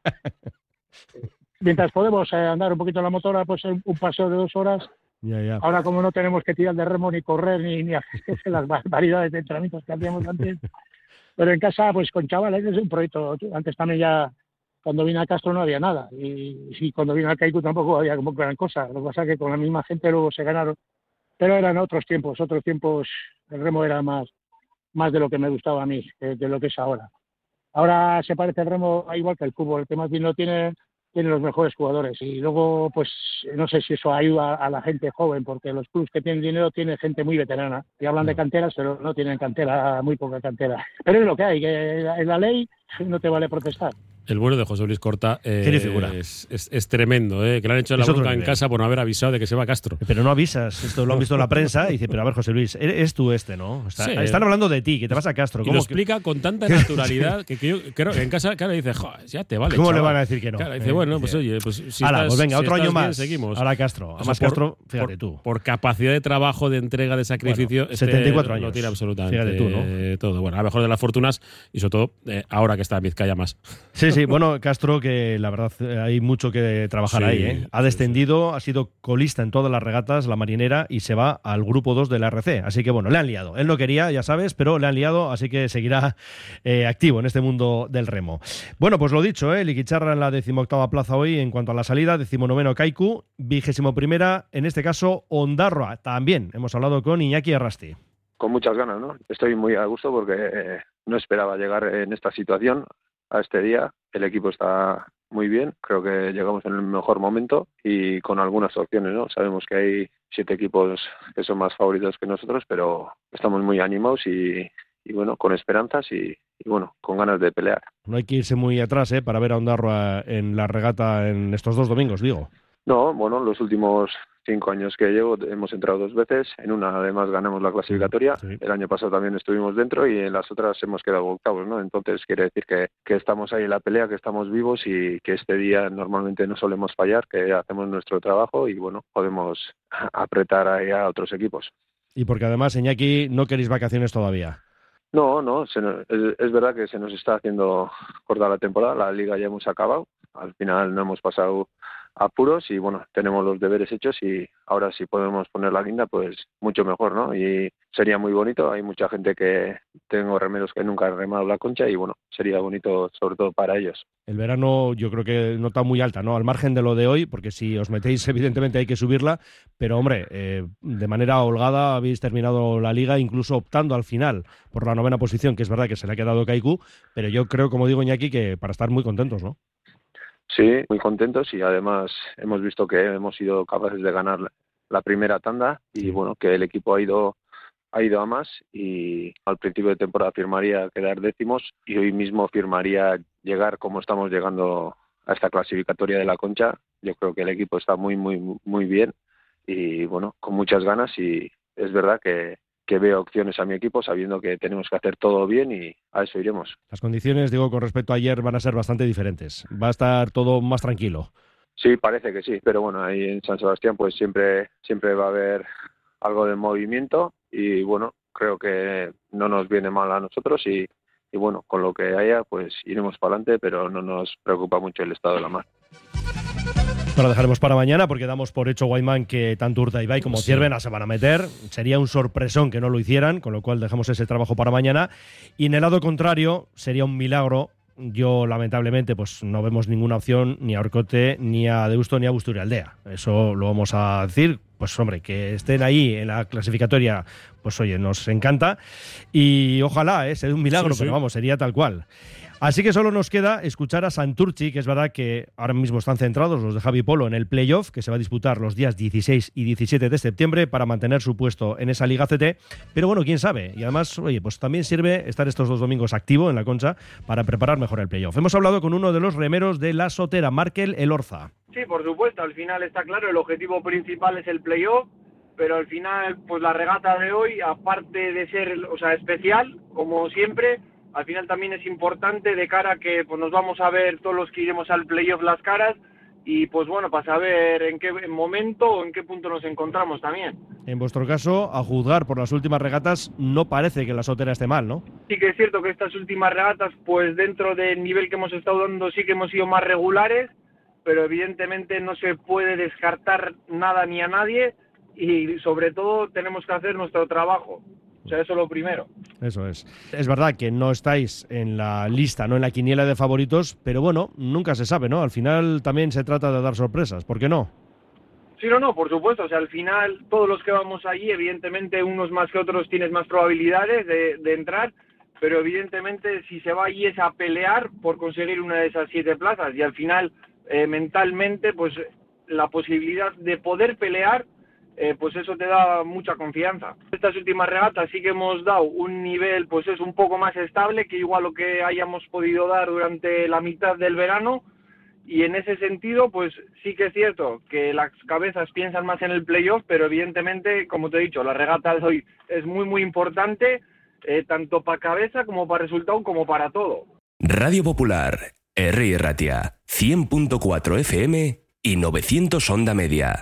Mientras podemos eh, andar un poquito en la motora, pues un, un paseo de dos horas. Ya, ya. Ahora como no tenemos que tirar de remo ni correr ni, ni hacer las barbaridades de entrenamientos que hacíamos antes, pero en casa pues con chavales es un proyecto. Antes también ya cuando vine a Castro no había nada y, y cuando vine a Kaiku tampoco había como gran cosa. Lo que pasa es que con la misma gente luego se ganaron, pero eran otros tiempos, otros tiempos. El remo era más más de lo que me gustaba a mí, de, de lo que es ahora. Ahora se parece el remo igual que el fútbol, el que más bien lo tiene tienen los mejores jugadores y luego pues no sé si eso ayuda a la gente joven porque los clubs que tienen dinero tienen gente muy veterana y hablan de canteras pero no tienen cantera, muy poca cantera, pero es lo que hay, que en la ley no te vale protestar. El bueno de José Luis Corta eh, figura. Es, es, es tremendo, eh, que le han hecho la Es otro bronca en nivel. casa por no haber avisado de que se va a Castro. Pero no avisas, esto lo han visto en la prensa y dice, pero a ver, José Luis, eres tú este, ¿no? Está- Sí. Están hablando de ti, que te vas a Castro. Y lo ¿Cómo que- explica con tanta naturalidad que, que yo creo que en casa claro, dice, "Jo, ya te vale. ¿Cómo le chaval". van a decir que no? Claro, dice, Eh, bueno, pues dice, oye, pues si Hala, estás, pues venga, si otro estás año bien, más. seguimos. Ahora Castro. O sea, Además, por- Castro, fíjate por, tú. Por capacidad de trabajo, de entrega, de sacrificio, Bueno, este setenta y cuatro años. lo tiene absolutamente Fíjate tú, ¿no? eh, todo. Bueno, a lo mejor de las fortunas y sobre todo eh, ahora que está en Vizcaya más. Sí, sí, bueno, Castro, que la verdad eh, hay mucho que trabajar Sí, ahí, ¿eh? Ha descendido, ha sido colista en todas las regatas, la marinera, y se va al grupo dos de la R C. Así que bueno, le han liado. Él no quería, ya sabes, pero le han liado, así que seguirá eh, activo en este mundo del remo. Bueno, pues lo dicho, ¿eh? Liquicharra en la decimoctava plaza hoy en cuanto a la salida, decimonoveno Kaiku, vigésimo primera, en este caso Ondarroa. También hemos hablado con Iñaki Arrasti. Con muchas ganas, ¿no? Estoy muy a gusto porque eh, no esperaba llegar en esta situación a este día. El equipo está muy bien, creo que llegamos en el mejor momento y con algunas opciones, ¿no? Sabemos que hay siete equipos que son más favoritos que nosotros, pero estamos muy animados y, y bueno, con esperanzas y, y bueno, con ganas de pelear. No hay que irse muy atrás, ¿eh? Para ver a Ondarroa en la regata en estos dos domingos, digo. No, bueno, los últimos cinco años que llevo hemos entrado dos veces. En una, además, ganamos la clasificatoria. Sí. El año pasado también estuvimos dentro y en las otras hemos quedado octavos, ¿no? Entonces quiere decir que, que estamos ahí en la pelea, que estamos vivos y que este día normalmente no solemos fallar, que hacemos nuestro trabajo y, bueno, podemos apretar ahí a otros equipos. Y porque además, Iñaki, no queréis vacaciones todavía. No, no, se nos- es, es verdad que se nos está haciendo corta la temporada, la liga ya hemos acabado, al final no hemos pasado apuros y bueno, tenemos los deberes hechos y ahora si podemos poner la guinda, pues mucho mejor, ¿no? Y sería muy bonito, hay mucha gente que tengo remeros que nunca han remado la concha y bueno, sería bonito sobre todo para ellos. El verano yo creo que nota muy alta, ¿no? Al margen de lo de hoy, porque si os metéis evidentemente hay que subirla, pero hombre, eh, de manera holgada habéis terminado la liga, incluso optando al final por la novena posición, que es verdad que se le ha quedado Kaiku, pero yo creo, como digo Iñaki, que para estar muy contentos, ¿no? Sí, muy contentos y además hemos visto que hemos sido capaces de ganar la primera tanda y bueno, que el equipo ha ido ha ido a más y al principio de temporada firmaría quedar décimos y hoy mismo firmaría llegar como estamos llegando a esta clasificatoria de la Concha. Yo creo que el equipo está muy, muy, muy bien y bueno, con muchas ganas y es verdad que que veo opciones a mi equipo sabiendo que tenemos que hacer todo bien y a eso iremos. Las condiciones, digo, con respecto a ayer van a ser bastante diferentes. Va a estar todo más tranquilo. Sí, parece que sí, pero bueno, ahí en San Sebastián pues siempre siempre va a haber algo de movimiento y bueno, creo que no nos viene mal a nosotros y, y y bueno, con lo que haya, pues iremos para adelante, pero no nos preocupa mucho el estado de la mar. Lo dejaremos para mañana porque damos por hecho, Guaymán, que tanto Urdaibai como Sí. Ciervena se van a meter. Sería un sorpresón que no lo hicieran, con lo cual dejamos ese trabajo para mañana. Y en el lado contrario, sería un milagro. Yo, lamentablemente, pues no vemos ninguna opción ni a Orcote, ni a Deusto, ni a Busturialdea. Eso lo vamos a decir. Pues hombre, que estén ahí en la clasificatoria, pues oye, nos encanta. Y ojalá, ¿eh? Sea un milagro, Sí, sí. pero vamos, sería tal cual. Así que solo nos queda escuchar a Santurchi, que es verdad que ahora mismo están centrados los de Javi Polo en el playoff, que se va a disputar los días dieciséis y diecisiete de septiembre para mantener su puesto en esa Liga C T. Pero bueno, quién sabe. Y además, oye, pues también sirve estar estos dos domingos activo en la Concha para preparar mejor el playoff. Hemos hablado con uno de los remeros de la Sotera, Markel Elorza. Sí, por supuesto, al final está claro, el objetivo principal es el playoff, pero al final, pues la regata de hoy, aparte de ser, o sea, especial, como siempre, al final también es importante de cara a que pues nos vamos a ver todos los que iremos al playoff las caras y pues bueno, para saber en qué momento o en qué punto nos encontramos también. En vuestro caso, a juzgar por las últimas regatas, no parece que la Sotera esté mal, ¿no? Sí que es cierto que estas últimas regatas, pues dentro del nivel que hemos estado dando, sí que hemos sido más regulares, pero evidentemente no se puede descartar nada ni a nadie y sobre todo tenemos que hacer nuestro trabajo. O sea, eso es lo primero. Eso es. Es verdad que no estáis en la lista, no en la quiniela de favoritos, pero bueno, nunca se sabe, ¿no? Al final también se trata de dar sorpresas, ¿por qué no? Sí, no, no, por supuesto. O sea, al final todos los que vamos allí, evidentemente unos más que otros tienes más probabilidades de, de entrar, pero evidentemente si se va allí es a pelear por conseguir una de esas siete plazas y al final eh, mentalmente pues la posibilidad de poder pelear, Eh, pues eso te da mucha confianza. Estas últimas regatas sí que hemos dado un nivel, pues es un poco más estable que igual lo que hayamos podido dar durante la mitad del verano y en ese sentido, pues sí que es cierto que las cabezas piensan más en el playoff, pero evidentemente, como te he dicho, la regata de hoy es muy muy importante, eh, tanto para cabeza como para resultado como para todo. Radio Popular, Herri Ratia, cien punto cuatro F M y novecientos Onda Media.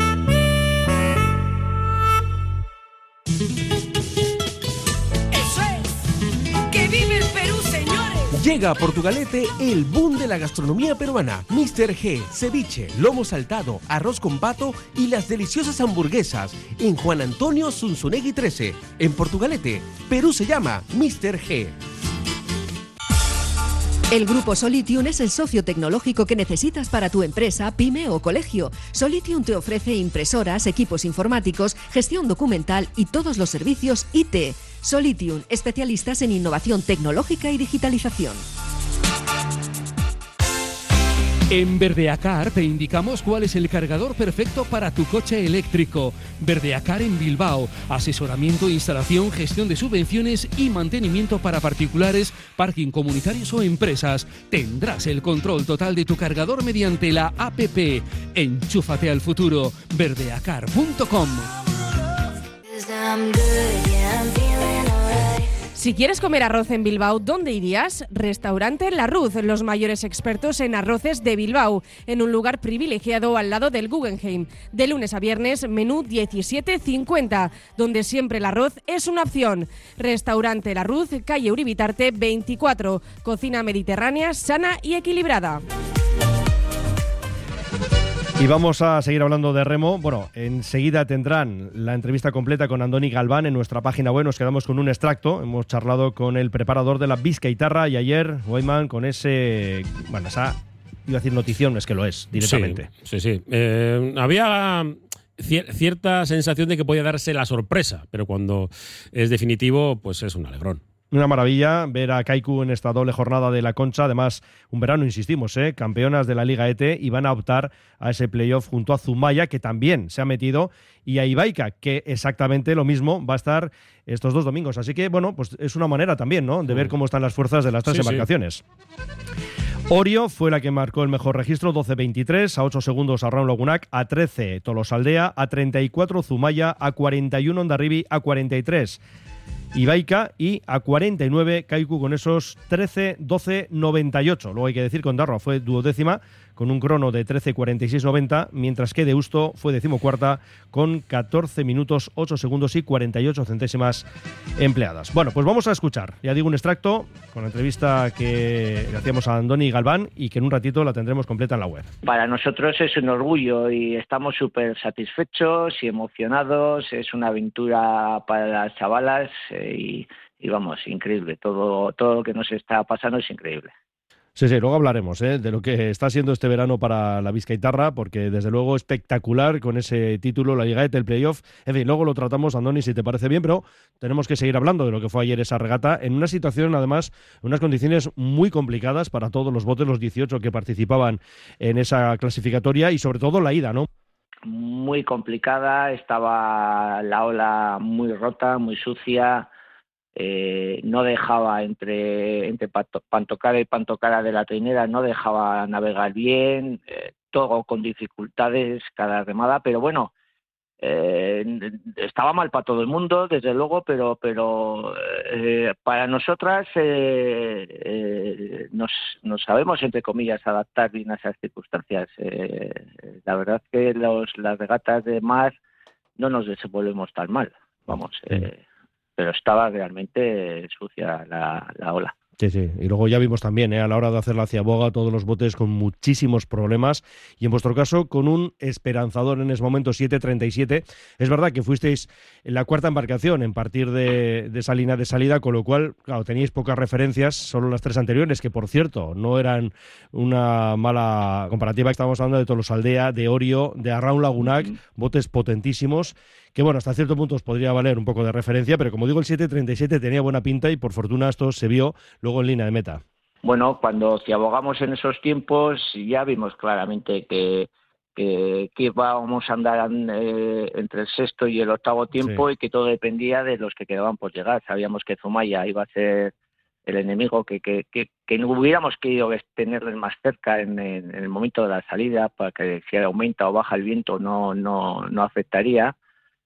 ¡Eso es! ¡Que vive el Perú, señores! Llega a Portugalete el boom de la gastronomía peruana. míster G, ceviche, lomo saltado, arroz con pato y las deliciosas hamburguesas en Juan Antonio Zunzunegui trece. En Portugalete, Perú se llama míster G. El grupo Solitium es el socio tecnológico que necesitas para tu empresa, pyme o colegio. Solitium te ofrece impresoras, equipos informáticos, gestión documental y todos los servicios I T. Solitium, especialistas en innovación tecnológica y digitalización. En Verdeacar te indicamos cuál es el cargador perfecto para tu coche eléctrico. Verdeacar en Bilbao. Asesoramiento, instalación, gestión de subvenciones y mantenimiento para particulares, parking comunitarios o empresas. Tendrás el control total de tu cargador mediante la app. Enchúfate al futuro. verdeacar punto com. Si quieres comer arroz en Bilbao, ¿dónde irías? Restaurante La Ruz, los mayores expertos en arroces de Bilbao, en un lugar privilegiado al lado del Guggenheim. De lunes a viernes, menú diecisiete cincuenta, donde siempre el arroz es una opción. Restaurante La Ruz, calle Uribitarte veinticuatro, cocina mediterránea, sana y equilibrada. Y vamos a seguir hablando de remo. Bueno, enseguida tendrán la entrevista completa con Andoni Galván en nuestra página web. Nos quedamos con un extracto. Hemos charlado con el preparador de la Bizkaitarra y ayer, Guaymán, con ese... Bueno, esa... Iba a decir notición, es que lo es, directamente. Sí, sí. sí. Eh, había cier- cierta sensación de que podía darse la sorpresa, pero cuando es definitivo, pues es un alegrón. Una maravilla ver a Kaiku en esta doble jornada de la Concha. Además, un verano, insistimos, ¿eh? campeonas de la Liga E T y van a optar a ese playoff junto a Zumaya, que también se ha metido, y a Ibaica, que exactamente lo mismo va a estar estos dos domingos. Así que, bueno, pues es una manera también, ¿no?, de ver cómo están las fuerzas de las tres Sí, embarcaciones. Sí. Orio fue la que marcó el mejor registro, doce veintitrés, a ocho segundos a Raúl Lagunac, a trece Tolosaldea, a treinta y cuatro Zumaya, a cuarenta y uno Hondarribi, a cuarenta y tres Ibaica, y a cuarenta y nueve Kaiku con esos trece doce noventa y ocho. Luego hay que decir que Ondarroa fue duodécima con un crono de trece cuarenta y seis noventa, mientras que Deusto fue decimocuarta con catorce minutos ocho segundos y cuarenta y ocho centésimas empleadas. Bueno, pues vamos a escuchar, ya digo, un extracto con la entrevista que le hacíamos a Andoni Galván y que en un ratito la tendremos completa en la web. Para nosotros es un orgullo y estamos súper satisfechos y emocionados. Es una aventura para las chavalas eh, y, y vamos, increíble. Todo, todo lo que nos está pasando es increíble. Sí, sí, luego hablaremos ¿eh? de lo que está siendo este verano para la Bizkaitarra, porque desde luego espectacular con ese título, la Ligaeta, el playoff. En fin, luego lo tratamos, Andoni, si te parece bien, pero tenemos que seguir hablando de lo que fue ayer esa regata, en una situación, además, en unas condiciones muy complicadas para todos los botes, los dieciocho que participaban en esa clasificatoria, y sobre todo la ida, ¿no? Muy complicada, estaba la ola muy rota, muy sucia. Eh, no dejaba entre, entre Pantocara y Pantocara de la Trainera, no dejaba navegar bien, eh, todo con dificultades cada remada, pero bueno, eh, estaba mal para todo el mundo, desde luego, pero pero eh, para nosotras eh, eh, nos, nos sabemos, entre comillas, adaptar bien a esas circunstancias. Eh, la verdad que los, las regatas de mar no nos desenvolvemos tan mal, vamos, eh, pero estaba realmente sucia la, la ola. Sí, sí. Y luego ya vimos también, ¿eh? a la hora de hacer la ciaboga, todos los botes con muchísimos problemas, y en vuestro caso con un esperanzador en ese momento, siete treinta y siete. Es verdad que fuisteis en la cuarta embarcación en partir de, de esa línea de salida, con lo cual, claro, teníais pocas referencias, solo las tres anteriores, que por cierto, no eran una mala comparativa. Estábamos hablando de Tolosaldea, de Orio, de Arraun Lagunac, uh-huh. botes potentísimos, que bueno, hasta cierto punto os podría valer un poco de referencia, pero como digo, el siete treinta y siete tenía buena pinta y por fortuna esto se vio luego en línea de meta. Bueno, cuando ciabogamos en esos tiempos ya vimos claramente que, que, que íbamos a andar eh, entre el sexto y el octavo tiempo, sí. y que todo dependía de los que quedaban por llegar. Sabíamos que Zumaya iba a ser el enemigo, que, que, que, que no hubiéramos querido tenerles más cerca en, en, en el momento de la salida, para que si aumenta o baja el viento no, no, no afectaría.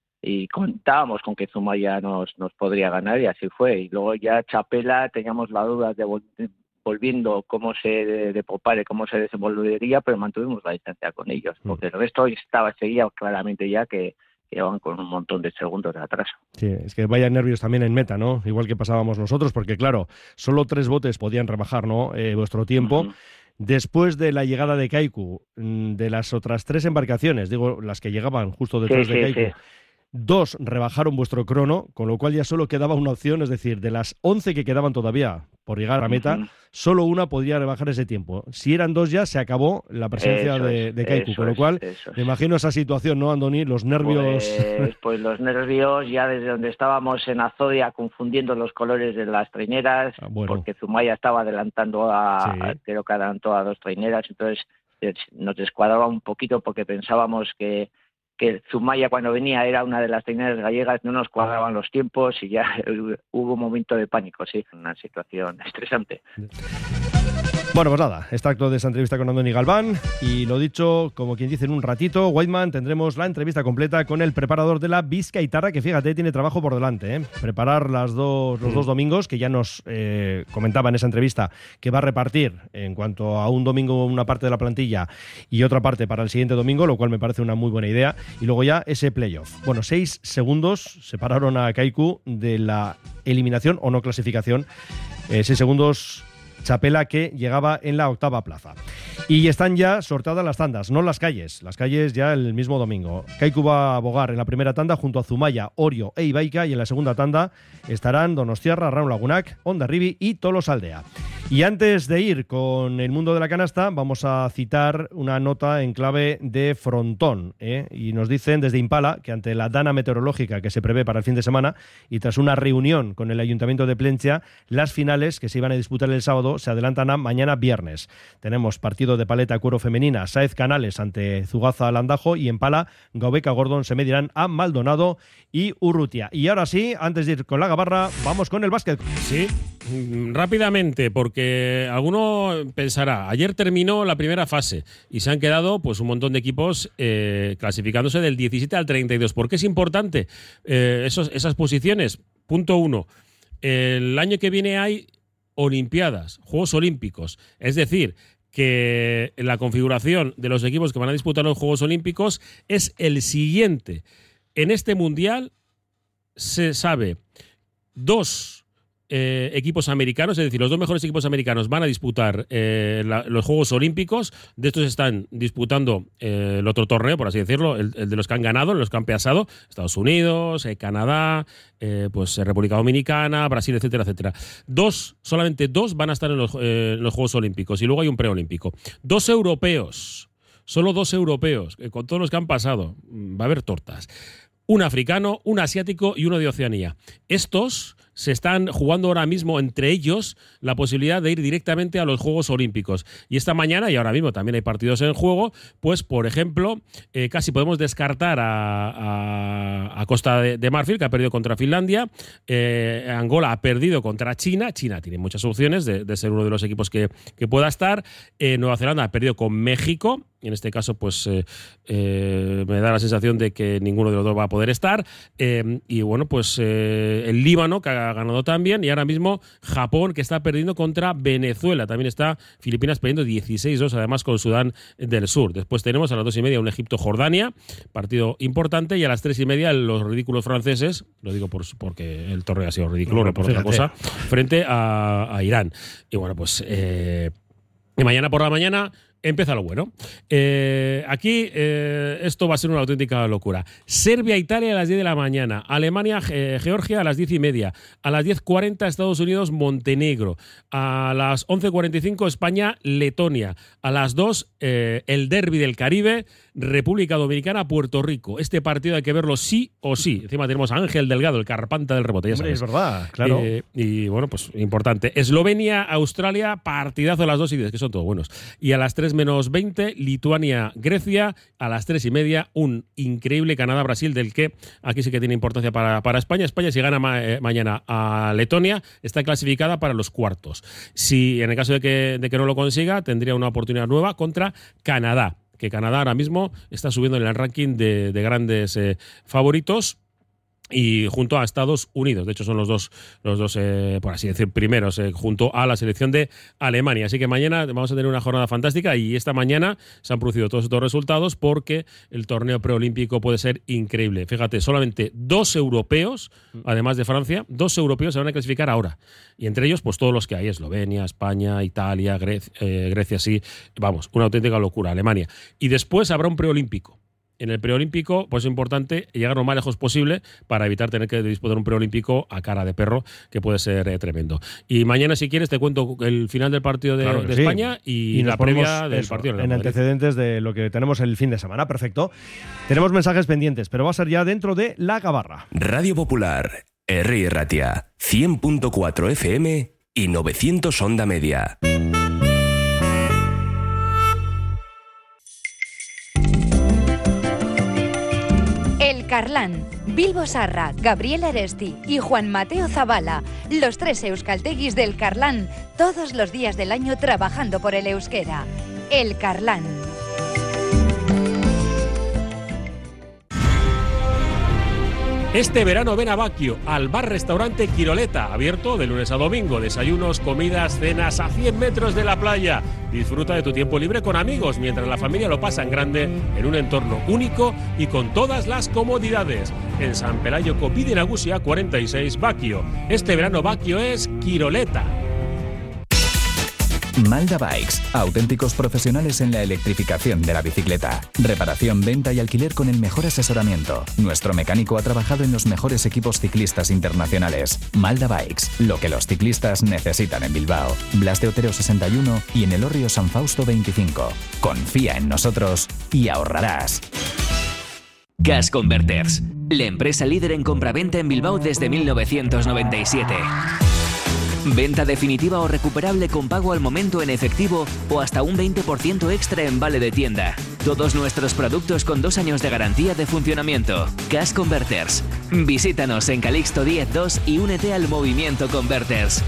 Y contábamos con que Zumaya nos, nos podría ganar, y así fue. Y luego ya Chapela teníamos la duda de vol- volviendo cómo se de, de Popare, cómo se desenvolvería, pero mantuvimos la distancia con ellos, porque el resto estaba seguía claramente ya que iban con un montón de segundos de atraso. Sí, es que vaya nervios también en meta, ¿no? Igual que pasábamos nosotros, porque claro, solo tres botes podían rebajar, ¿no? Eh, vuestro tiempo. Uh-huh. Después de la llegada de Kaiku, de las otras tres embarcaciones, digo, las que llegaban justo detrás sí, de sí, Kaiku, sí. Dos rebajaron vuestro crono, con lo cual ya solo quedaba una opción, es decir, de las once que quedaban todavía por llegar a meta, uh-huh. solo una podría rebajar ese tiempo. Si eran dos ya, se acabó la presencia eso de, es, de Kaiku, con lo cual es, me imagino esa situación, ¿no, Andoni? Los nervios... Pues, pues los nervios, ya desde donde estábamos en Azodia confundiendo los colores de las traineras, ah, bueno. porque Zumaya estaba adelantando a, sí. a, creo que adelantó a dos traineras, entonces nos descuadraba un poquito porque pensábamos que que Zumaya cuando venía era una de las traineras gallegas, no nos cuadraban los tiempos y ya hubo un momento de pánico, sí, una situación estresante. Bueno, pues nada, extracto de esta entrevista con Andoni Galván, y lo dicho, como quien dice, en un ratito, Whiteman, tendremos la entrevista completa con el preparador de la Bizkaitarra, que fíjate, tiene trabajo por delante, ¿eh? Preparar las dos, los dos domingos, que ya nos eh, comentaba en esa entrevista, que va a repartir en cuanto a un domingo una parte de la plantilla y otra parte para el siguiente domingo, lo cual me parece una muy buena idea, y luego ya ese playoff. Bueno, seis segundos separaron a Kaiku de la eliminación o no clasificación, eh, seis segundos... Chapela, que llegaba en la octava plaza. Y están ya sorteadas las tandas, no las calles. Las calles ya el mismo domingo. Kaiku va a abogar en la primera tanda junto a Zumaya, Orio e Ibaica, y en la segunda tanda estarán Donostiarra, Arraun Lagunac, Hondarribi y Tolosaldea. Y antes de ir con el mundo de la canasta, vamos a citar una nota en clave de frontón, ¿eh? Y nos dicen desde Impala que ante la dana meteorológica que se prevé para el fin de semana y tras una reunión con el Ayuntamiento de Plentzia, las finales que se iban a disputar el sábado se adelantan a mañana viernes. Tenemos partido de paleta cuero femenina, Sáez Canales ante Zugaza Landajo, y en pala Gaubeca Gordon se medirán a Maldonado y Urrutia. Y ahora sí, antes de ir con la gabarra, vamos con el básquet. Sí, rápidamente, porque alguno pensará, ayer terminó la primera fase y se han quedado pues un montón de equipos eh, clasificándose del diecisiete al treinta y dos. ¿Por qué es importante eh, esos, esas posiciones? Punto uno. El año que viene hay Olimpiadas, Juegos Olímpicos. Es decir, que la configuración de los equipos que van a disputar los Juegos Olímpicos es el siguiente. En este Mundial se sabe dos eh, equipos americanos, es decir, los dos mejores equipos americanos van a disputar eh, la, los Juegos Olímpicos. De estos están disputando eh, el otro torneo, por así decirlo, el, el de los que han ganado, los que han pasado, Estados Unidos, eh, Canadá, eh, pues eh, República Dominicana, Brasil, etcétera, etcétera. Dos, solamente dos van a estar en los, eh, en los Juegos Olímpicos y luego hay un preolímpico. Dos europeos, solo dos europeos, eh, con todos los que han pasado, va a haber tortas. Un africano, un asiático y uno de Oceanía. Estos se están jugando ahora mismo entre ellos la posibilidad de ir directamente a los Juegos Olímpicos. Y esta mañana, y ahora mismo también hay partidos en juego, pues por ejemplo, eh, casi podemos descartar a, a, a Costa de, de Marfil, que ha perdido contra Finlandia. Eh, Angola ha perdido contra China. China tiene muchas opciones de, de ser uno de los equipos que, que pueda estar. Eh, Nueva Zelanda ha perdido con México. En este caso, pues eh, eh, me da la sensación de que ninguno de los dos va a poder estar. Eh, y bueno, pues eh, el Líbano, que ha ganado también. Y ahora mismo Japón, que está perdiendo contra Venezuela. También está Filipinas perdiendo dieciséis dos, además con Sudán del Sur. Después tenemos a las dos y media un Egipto-Jordania, partido importante. Y a las tres y media los ridículos franceses, lo digo por, porque el torneo ha sido ridículo, no por otra cosa, frente a, a Irán. Y bueno, pues eh, y mañana por la mañana empieza lo bueno. Eh, aquí eh, esto va a ser una auténtica locura. Serbia-Italia a las diez de la mañana. Alemania-Georgia a las diez y media. A las diez cuarenta Estados Unidos-Montenegro. A las once cuarenta y cinco España-Letonia. A las dos eh, el derbi del Caribe, República Dominicana-Puerto Rico. Este partido hay que verlo sí o sí. Encima tenemos a Ángel Delgado, el carpanta del rebote. Ya Hombre, sabes. es verdad, claro. Eh, y bueno, pues importante. Eslovenia-Australia, partidazo a las dos y diez, que son todos buenos. Y a las tres menos veinte, Lituania-Grecia. A las tres y media, un increíble Canadá-Brasil, del que aquí sí que tiene importancia para, para España. España, si gana ma eh, mañana a Letonia, está clasificada para los cuartos. Si en el caso de que, de que no lo consiga, tendría una oportunidad nueva contra Canadá, que Canadá ahora mismo está subiendo en el ranking de, de grandes eh, favoritos. Y junto a Estados Unidos, de hecho son los dos, los dos eh, por así decir, primeros, eh, junto a la selección de Alemania. Así que mañana vamos a tener una jornada fantástica y esta mañana se han producido todos estos resultados porque el torneo preolímpico puede ser increíble. Fíjate, solamente dos europeos, además de Francia, dos europeos se van a clasificar ahora. Y entre ellos, pues todos los que hay, Eslovenia, España, Italia, Grecia, eh, Grecia, sí, vamos, una auténtica locura, Alemania. Y después habrá un preolímpico. En el preolímpico, pues es importante llegar lo más lejos posible para evitar tener que disputar un preolímpico a cara de perro, que puede ser eh, tremendo. Y mañana, si quieres, te cuento el final del partido de, claro de sí. y, y la previa del eso, partido. En antecedentes de lo que tenemos el fin de semana. Perfecto. Tenemos mensajes pendientes, pero va a ser ya dentro de La Gabarra. Radio Popular, Herri Ratia, cien punto cuatro F M y novecientos onda media. Carlán, Bilbo Sarra, Gabriel Aresti y Juan Mateo Zavala, los tres euskalteguis del Carlán, todos los días del año trabajando por el euskera. El Carlán. Este verano ven a Baquio, al bar-restaurante Quiroleta, abierto de lunes a domingo. Desayunos, comidas, cenas a cien metros de la playa. Disfruta de tu tiempo libre con amigos, mientras la familia lo pasa en grande, en un entorno único y con todas las comodidades. En San Pelayo Copide Nagusia cuarenta y seis, Baquio. Este verano Baquio es Quiroleta. Malda Bikes, auténticos profesionales en la electrificación de la bicicleta. Reparación, venta y alquiler con el mejor asesoramiento. Nuestro mecánico ha trabajado en los mejores equipos ciclistas internacionales. Malda Bikes, lo que los ciclistas necesitan en Bilbao. Blas de Otero sesenta y uno y en Elorrio San Fausto veinticinco. Confía en nosotros y ahorrarás. Gas Converters, la empresa líder en compraventa en Bilbao desde mil novecientos noventa y siete. Venta definitiva o recuperable con pago al momento en efectivo o hasta un veinte por ciento extra en vale de tienda. Todos nuestros productos con dos años de garantía de funcionamiento. Gas Converters. Visítanos en Calixto diez dos y únete al movimiento Converters.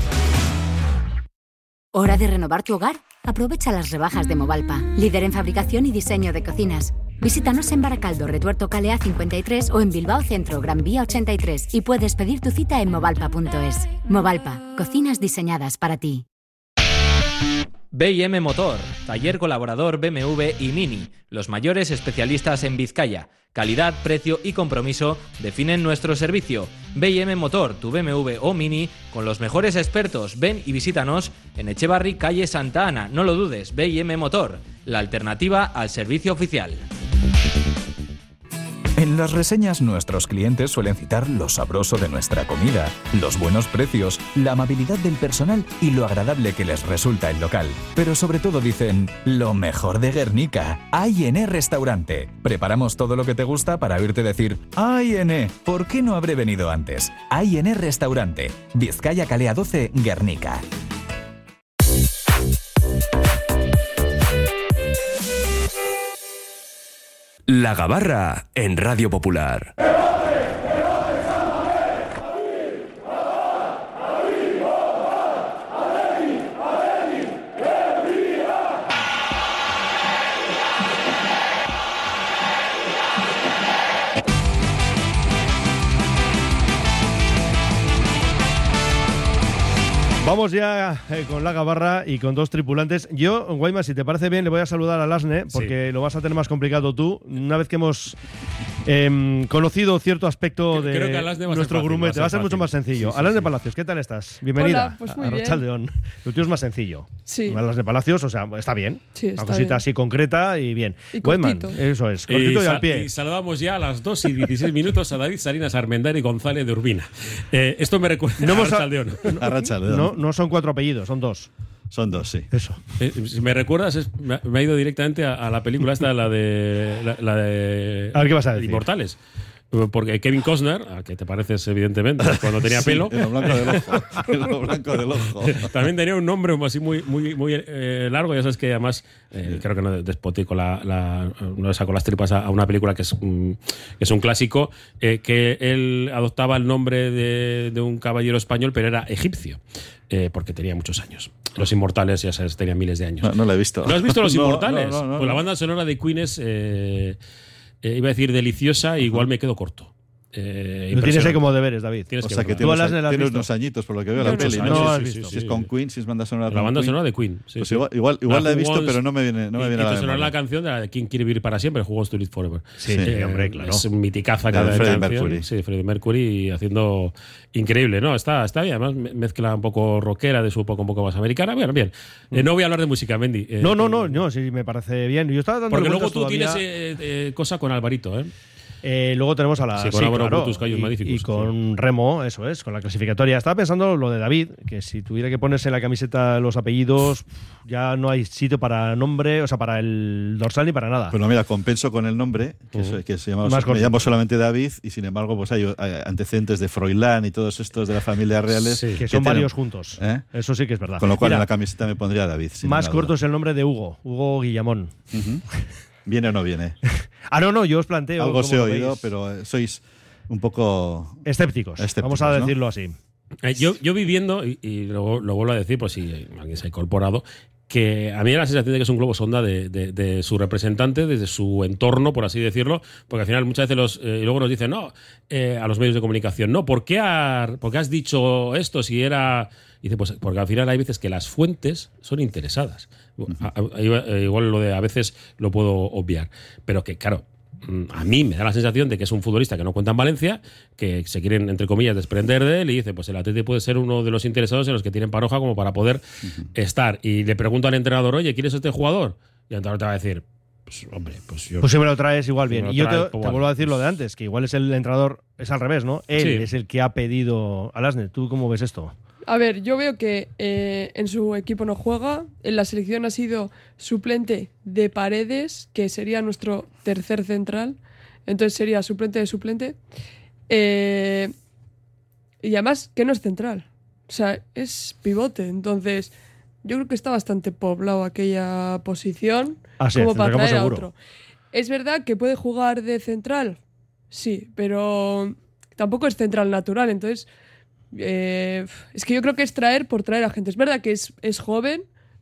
¿Hora de renovar tu hogar? Aprovecha las rebajas de Movalpa, líder en fabricación y diseño de cocinas. Visítanos en Baracaldo, Retuerto Calea cincuenta y tres o en Bilbao Centro, Gran Vía ochenta y tres y puedes pedir tu cita en movalpa punto es. Movalpa, cocinas diseñadas para ti. B I M Motor, taller colaborador B M W y Mini, los mayores especialistas en Vizcaya. Calidad, precio y compromiso definen nuestro servicio. B I M Motor, tu B M W o Mini, con los mejores expertos. Ven y visítanos en Echevarri, calle Santa Ana. No lo dudes, B I M Motor, la alternativa al servicio oficial. En las reseñas nuestros clientes suelen citar lo sabroso de nuestra comida, los buenos precios, la amabilidad del personal y lo agradable que les resulta el local. Pero sobre todo dicen, lo mejor de Guernica, A y N Restaurante. Preparamos todo lo que te gusta para oírte decir, A y N, ¿por qué no habré venido antes? A y N Restaurante, Vizcaya Calea doce, Guernica. La Gabarra en Radio Popular. Vamos ya eh, con la Gabarra y con dos tripulantes. Yo, Guayma, si te parece bien, le voy a saludar a Lasne, porque sí. Lo vas a tener más complicado tú. Una vez que hemos eh, conocido cierto aspecto de Creo que a Lasne va nuestro fácil, grumete, va a ser fácil. mucho más sencillo. Sí, sí, Alasne sí. Palacios, ¿qué tal estás? Bienvenida. Hola, pues muy a bien. Arratsaldeon. Lo tuyo es más sencillo. Sí. Alasne Palacios, o sea, está bien. Sí, está Una cosita bien. así concreta y bien. Y Guayman, cortito. eso es, cortito y, y, al pie. y saludamos ya a las dos y dieciséis minutos a David Salinas Armendari y González de Urbina. Eh, esto me recuerda No a hemos a- Arratsaldeon. Arratsaldeon. No, no son cuatro apellidos, son dos. Son dos, sí. Eso. Eh, si me recuerdas, es- me ha- me ha ido directamente a, a la película esta, la de. La, la de A ver, ¿qué vas a decir? Inmortales. Porque Kevin Costner, a que te pareces evidentemente, cuando tenía Sí, pelo. en lo blanco del ojo. En lo blanco del ojo. También tenía un nombre así muy, muy, muy eh, largo. Ya sabes que además, eh, creo que no despotico la, la, no le sacó las tripas a, a una película que es, un- que es un clásico, eh, que él adoptaba el nombre de, de un caballero español, pero era egipcio, eh, porque tenía muchos años. Los Inmortales, ya sabes, tenían miles de años. No, no lo he visto. ¿No has visto Los No, Inmortales? no, no, no, pues la no. banda sonora de Queen es, eh, eh, iba a decir deliciosa, igual me quedo corto. Eh, Lo tienes ahí como deberes, David. Tienes O que sea que verla. tiene, ¿Tú a unos, Lasne la has tiene visto? unos añitos, por lo que veo, Tiene la unos peli. años, ¿no? No la has Si- visto. Si es sí. con Queen, si es banda sonora La con banda Queen, sonora de Queen. Sí, pues sí. igual, igual, igual la he Who visto, Wants- pero no me viene, no me y- viene y a la te sonará memoria. la canción de la de ¿Quién quiere vivir para siempre? Who Wants to Live Forever. Sí, Sí, hombre, claro. Es miticaza La de cada Freddie canción. Mercury. Sí, Freddie Mercury haciendo increíble, ¿no? Está, está bien, además me- mezcla un poco rockera de su época un poco más americana. Bien, bien. Eh, no voy a hablar de música, Mendy. Eh, No, no, no, no, sí, me parece bien. Yo estaba dando Porque luego tú todavía. tienes eh, eh, cosa con Alvarito, ¿eh? Eh, luego tenemos a la Sí, con Álvaro Brutus, Cayos y, Magníficos, y con Remo, eso es, con la clasificatoria. Estaba pensando lo de David, que si tuviera que ponerse en la camiseta los apellidos, ya no hay sitio para nombre, o sea, para el dorsal ni para nada. Pues no, mira, compenso con el nombre, que, Ujú. soy- que se llama, Más me cortito. llamo solamente David, y sin embargo, pues hay, hay antecedentes de Froilán y todos estos de las familias reales. Sí, que son tienen- varios juntos. ¿Eh? Eso sí que es verdad. Con lo cual Mira, en la camiseta me pondría David. sin más ninguna corto duda. es el nombre de Hugo, Hugo Guillamón. Ujú. ¿Viene o no viene? Ah, no, no, yo os planteo. Algo cómo se he lo oído, veis. pero eh, sois un poco Escépticos, escépticos, vamos a ¿no? decirlo así. Eh, yo, yo viviendo, y, y luego lo vuelvo a decir, pues si alguien se ha incorporado, que a mí me da la sensación de que es un globo sonda de, de, de su representante, desde su entorno, por así decirlo, porque al final muchas veces los, eh, y luego nos dicen, no, eh, a los medios de comunicación, no, ¿por qué, ha- ¿por qué has dicho esto si era...? Y dice, pues porque al final hay veces que las fuentes son interesadas. A- a- eh, igual lo de a veces lo puedo obviar, pero que claro, mm, a mí me da la sensación de que es un futbolista que no cuenta en Valencia, que se quieren, entre comillas, desprender de él y dice, pues el Atleti puede ser uno de los interesados en los que tienen paroja como para poder estar. Y le pregunto al entrenador, oye, ¿quieres este jugador? Y el entrenador te va a decir, pues hombre, pues yo... Pues si me lo traes igual Si bien. me lo Y yo te, traes, te pues vale. vuelvo a decir lo de antes, que igual es el entrenador, es al revés, ¿no? Él Sí. es el que ha pedido a Lasne. ¿Tú cómo ves esto? A ver, yo veo que eh, en su equipo no juega. En la selección ha sido suplente de Paredes, que sería nuestro tercer central. Entonces sería suplente de suplente. Eh, y además que no es central. O sea, es pivote. Entonces, yo creo que está bastante poblado aquella posición Ah, sí, como para central traer a seguro. otro. ¿Es verdad que puede jugar de central? Sí, pero tampoco es central natural. Entonces, eh, es que yo creo que es traer por traer a gente. Es verdad que es, es joven,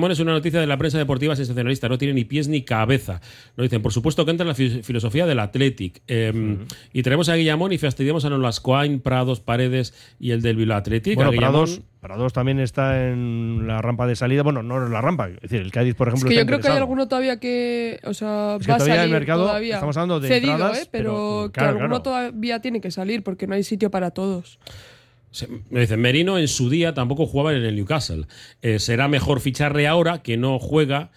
Leguizamón es una noticia de la prensa deportiva sensacionalista, no tiene ni pies ni cabeza. Nos dicen, por supuesto que entra en la fi- filosofía del Athletic. Eh, uh-huh. Y tenemos a Guillamón y fastidiamos a Nolascoain, Prados, Paredes y el del Bilbao Athletic. Bueno, a Guillamón, Prados, Prados también está en la rampa de salida. Bueno, no en la rampa. Es decir, el Cádiz, por ejemplo, es que está yo creo interesado. que hay alguno todavía que, o sea, es que va a todavía salir el mercado, todavía estamos hablando de cedido, entradas, ¿eh? pero, pero que claro, alguno claro. todavía tiene que salir porque no hay sitio para todos. Me dicen, Merino en su día tampoco jugaba en el Newcastle. Eh, será mejor ficharle ahora que no juega,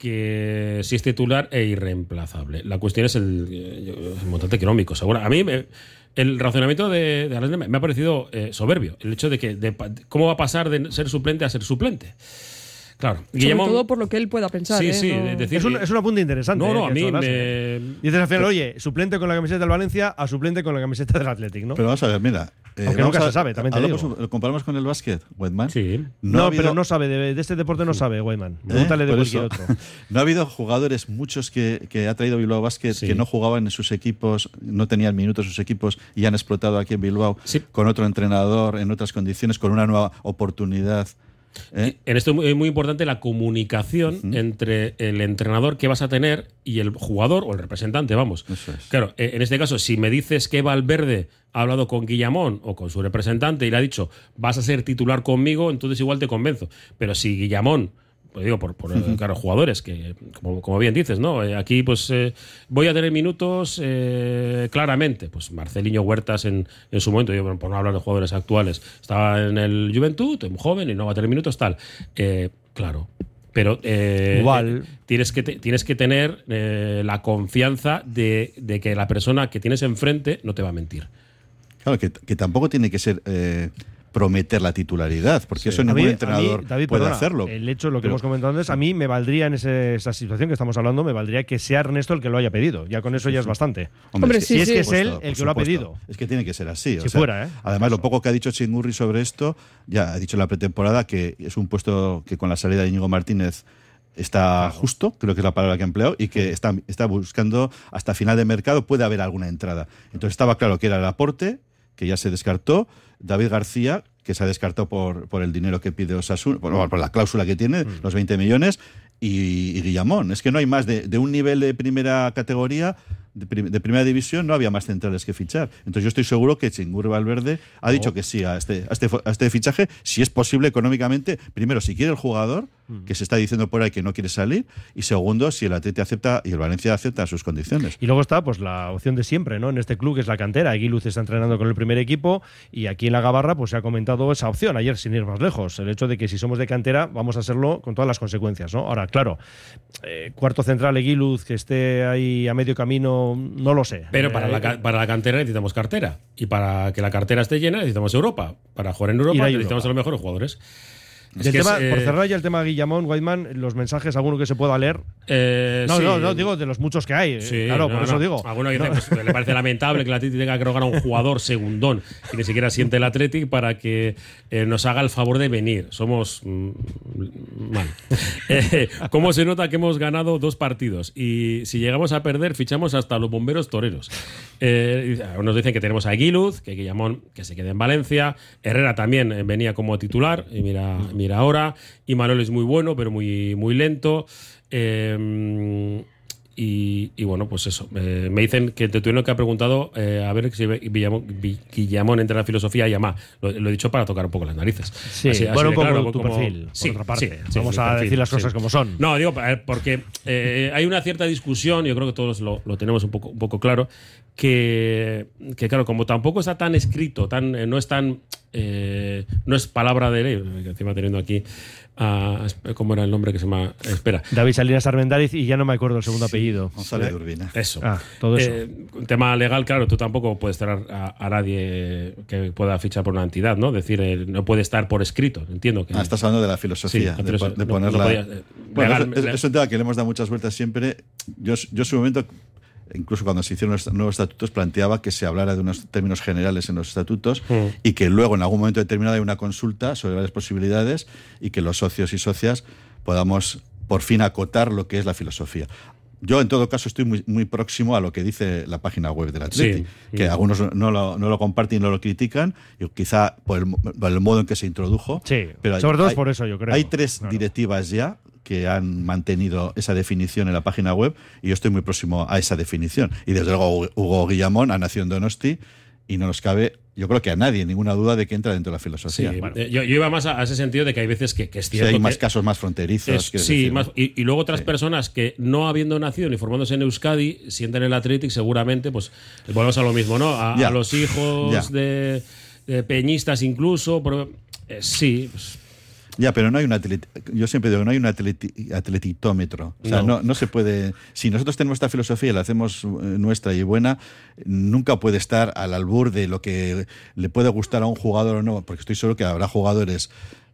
que si es titular e irreemplazable. La cuestión es el, el montante económico. Seguro. A mí me, el razonamiento de, de Alasne me ha parecido eh, soberbio. El hecho de que de, cómo va a pasar de ser suplente a ser suplente. Claro, Sobre Guillamón, todo por lo que él pueda pensar. Sí, ¿eh? sí, no... decir, es, un, es un apunte interesante. No, no, eh, a mí me... me... Dices al final, oye, suplente con la camiseta del Valencia a suplente con la camiseta del Athletic, ¿no? Pero vamos a ver, mira. Eh, Aunque vamos nunca a, se sabe, también te hablamos, digo. ¿Lo comparamos con el básquet, Weidman? Sí. No, No, ha habido- pero no sabe, de, de este deporte no sabe, Weidman. Pregúntale ¿Eh? de Por cualquier eso. otro. No ha habido jugadores, muchos que, que ha traído Bilbao Basket, Sí. que no jugaban en sus equipos, no tenían minutos en sus equipos y han explotado aquí en Bilbao Sí. con otro entrenador, en otras condiciones, con una nueva oportunidad. ¿eh? En esto es muy, muy importante la comunicación uh-huh. entre el entrenador que vas a tener y el jugador o el representante, vamos. Eso es. Claro, en este caso, si me dices que Valverde ha hablado con Guillamón o con su representante y le ha dicho vas a ser titular conmigo, entonces igual te convenzo. Pero si Guillamón, pues digo, por, por uh-huh. claro, jugadores que, como, como bien dices, ¿no? Eh, aquí pues eh, voy a tener minutos eh, claramente. Pues Marcelinho Huertas en, en su momento, yo por no hablar de jugadores actuales, estaba en el Juventud, muy joven y no va a tener minutos, tal. Eh, claro. Pero eh, Igual. Eh, tienes, que te, tienes que tener eh, la confianza de, de que la persona que tienes enfrente no te va a mentir. Claro, que, que tampoco tiene que ser eh, prometer la titularidad, porque Sí. eso A ningún mí- entrenador a mí, David, puede perdona, hacerlo. El hecho, lo que Pero- hemos comentado antes, a mí me valdría en ese- esa situación que estamos hablando, me valdría que sea Ernesto el que lo haya pedido. Ya con eso ya es bastante. Hombre, si es que es por él supuesto, el por que lo ha supuesto. pedido. Es que tiene que ser así. o Si sea, fuera, ¿eh? Además, lo poco que ha dicho Chingurri sobre esto, ya ha dicho en la pretemporada que es un puesto que con la salida de Íñigo Martínez está justo, creo que es la palabra que ha empleado, y que está, está buscando hasta final de mercado, puede haber alguna entrada. Entonces estaba claro que era el aporte, que ya se descartó, David García, que se ha descartado por, por el dinero que pide Osasuna, por, por la cláusula que tiene, mm. los veinte millones, y, y Guillamón. Es que no hay más de, de un nivel de primera categoría, de, prim, de primera división, no había más centrales que fichar. Entonces yo estoy seguro que Chingurri Valverde ha dicho oh. que sí a este, a, este, a este fichaje, si es posible económicamente, primero, si quiere el jugador, mm. que se está diciendo por ahí que no quiere salir, y segundo, si el Atleti acepta y el Valencia acepta sus condiciones. Y luego está pues la opción de siempre, ¿no? En este club, que es la cantera. Aguiluz está entrenando con el primer equipo y aquí en la Gabarra pues se ha comentado esa opción ayer, sin ir más lejos. El hecho de que si somos de cantera vamos a hacerlo con todas las consecuencias, ¿no? Ahora, claro, eh, cuarto central Aguiluz que esté ahí a medio camino, no lo sé. Pero para, eh, la, para la cantera necesitamos cartera. Y para que la cartera esté llena necesitamos Europa. Para jugar en Europa necesitamos a los mejores jugadores. Es que tema, es, eh, por cerrar ya el tema Guillamón, Weidman, los mensajes, alguno que se pueda leer. Eh, no, sí. no, no, digo de los muchos que hay. Sí, claro, no, por no. eso digo. Alguno que no. dice, pues, le parece lamentable que el Atleti tenga que rogar a un jugador segundón que ni siquiera siente el Athletic para que eh, nos haga el favor de venir. Somos mm, mal. Eh, ¿Cómo se nota que hemos ganado dos partidos? Y si llegamos a perder, fichamos hasta los bomberos toreros. Eh, nos dicen que tenemos a Aguiluz, que Guillamón que se quede en Valencia. Herrera también eh, venía como titular, y mira, mira ahora. Y Manuel es muy bueno, pero muy, muy lento. Eh, y, y bueno, pues eso. Eh, me dicen que te tuvieron que ha preguntado eh, a ver si Guillamón, Guillamón entra en la filosofía y llama. Lo, lo he dicho para tocar un poco las narices. Sí, así, bueno, así un poco claro, tu como, perfil, sí, por otra parte. sí, Vamos sí, a perfil, decir las sí. cosas como son. No, digo, porque eh, hay una cierta discusión, yo creo que todos lo, lo tenemos un poco, un poco claro, que, que claro, como tampoco está tan escrito, tan eh, no es tan... Eh, no es palabra de ley, que encima teniendo aquí a, ¿cómo era el nombre que se llama? Espera. David Salinas Armendáriz y ya no me acuerdo el segundo sí, apellido. González de Urbina. Eso. Ah, todo eso. Eh, un tema legal, claro, tú tampoco puedes traer a, a nadie que pueda fichar por una entidad, ¿no? Es decir, eh, no puede estar por escrito, entiendo que. Ah, estás hablando de la filosofía, sí, de, eso, de no, ponerla. No podía, eh, bueno, legal, es, es, es un tema que le hemos dado muchas vueltas siempre. Yo, yo en su momento, incluso cuando se hicieron los nuevos estatutos, planteaba que se hablara de unos términos generales en los estatutos mm. y que luego en algún momento determinado hay una consulta sobre varias posibilidades y que los socios y socias podamos por fin acotar lo que es la filosofía. Yo, en todo caso, estoy muy, muy próximo a lo que dice la página web del Atleti, sí, que sí. algunos no lo, no lo comparten y no lo critican, y quizá por el, por el modo en que se introdujo. Sí, pero sobre todo hay, es por eso, yo creo. Hay tres claro. directivas ya que han mantenido esa definición en la página web y yo estoy muy próximo a esa definición. Y desde luego Hugo Guillamón ha nacido en Donosti y no nos cabe, yo creo que a nadie, ninguna duda de que entra dentro de la filosofía. Sí, bueno. yo, yo iba más a, a ese sentido de que hay veces que, que es cierto. Sí, hay más que casos más fronterizos. es, sí, más, y, y luego otras sí. personas que no habiendo nacido ni formándose en Euskadi, sienten el Athletic seguramente, pues volvemos a lo mismo, ¿no? A, a los hijos de, de peñistas incluso. Pero, eh, sí, pues, ya, pero no hay un atleti- yo siempre digo, no hay un atleti- atletitómetro. O sea, no. No, no se puede. Si nosotros tenemos esta filosofía y la hacemos nuestra y buena, nunca puede estar al albur de lo que le puede gustar a un jugador o no, porque estoy seguro que habrá jugadores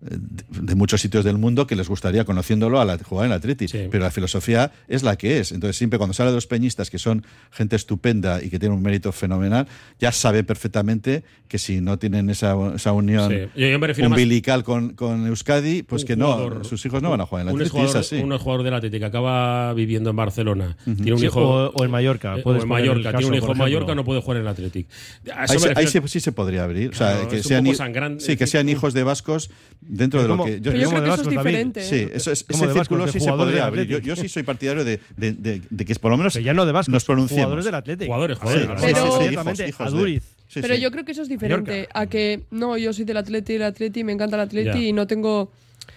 de muchos sitios del mundo que les gustaría, conociéndolo, a la, jugar en el Atleti, sí. Pero la filosofía es la que es. Entonces siempre cuando sale de los peñistas, que son gente estupenda y que tienen un mérito fenomenal, ya sabe perfectamente que si no tienen esa, esa unión sí. yo, yo me umbilical con, con Euskadi, pues que jugador, no, sus hijos no van a jugar en el Atleti. Un jugador, es así. un jugador del Atleti que acaba viviendo en Barcelona, uh-huh. tiene un sí, hijo o, o en Mallorca, eh, o en Mallorca, tiene un hijo en Mallorca, no puede jugar en el Atleti. Ahí, se, ahí se, sí se podría abrir, claro, o sea, que sean, sí, que sean hijos de vascos dentro de lo que yo, Pero yo creo que eso es diferente. Sí, eso es, ese círculo sí se podría abrir. Yo, yo sí soy partidario de, de, de, de que por lo menos ya no de vascos, nos pronunciemos. Jugadores del Atlético. Jugadores, jugadores. Sí, pero, sí, sí, hijos, hijos a Duriz. Sí, pero sí. yo creo que eso es diferente Mallorca. A que, no, yo soy del Atleti, el Atleti, me encanta el Atleti yeah. y no tengo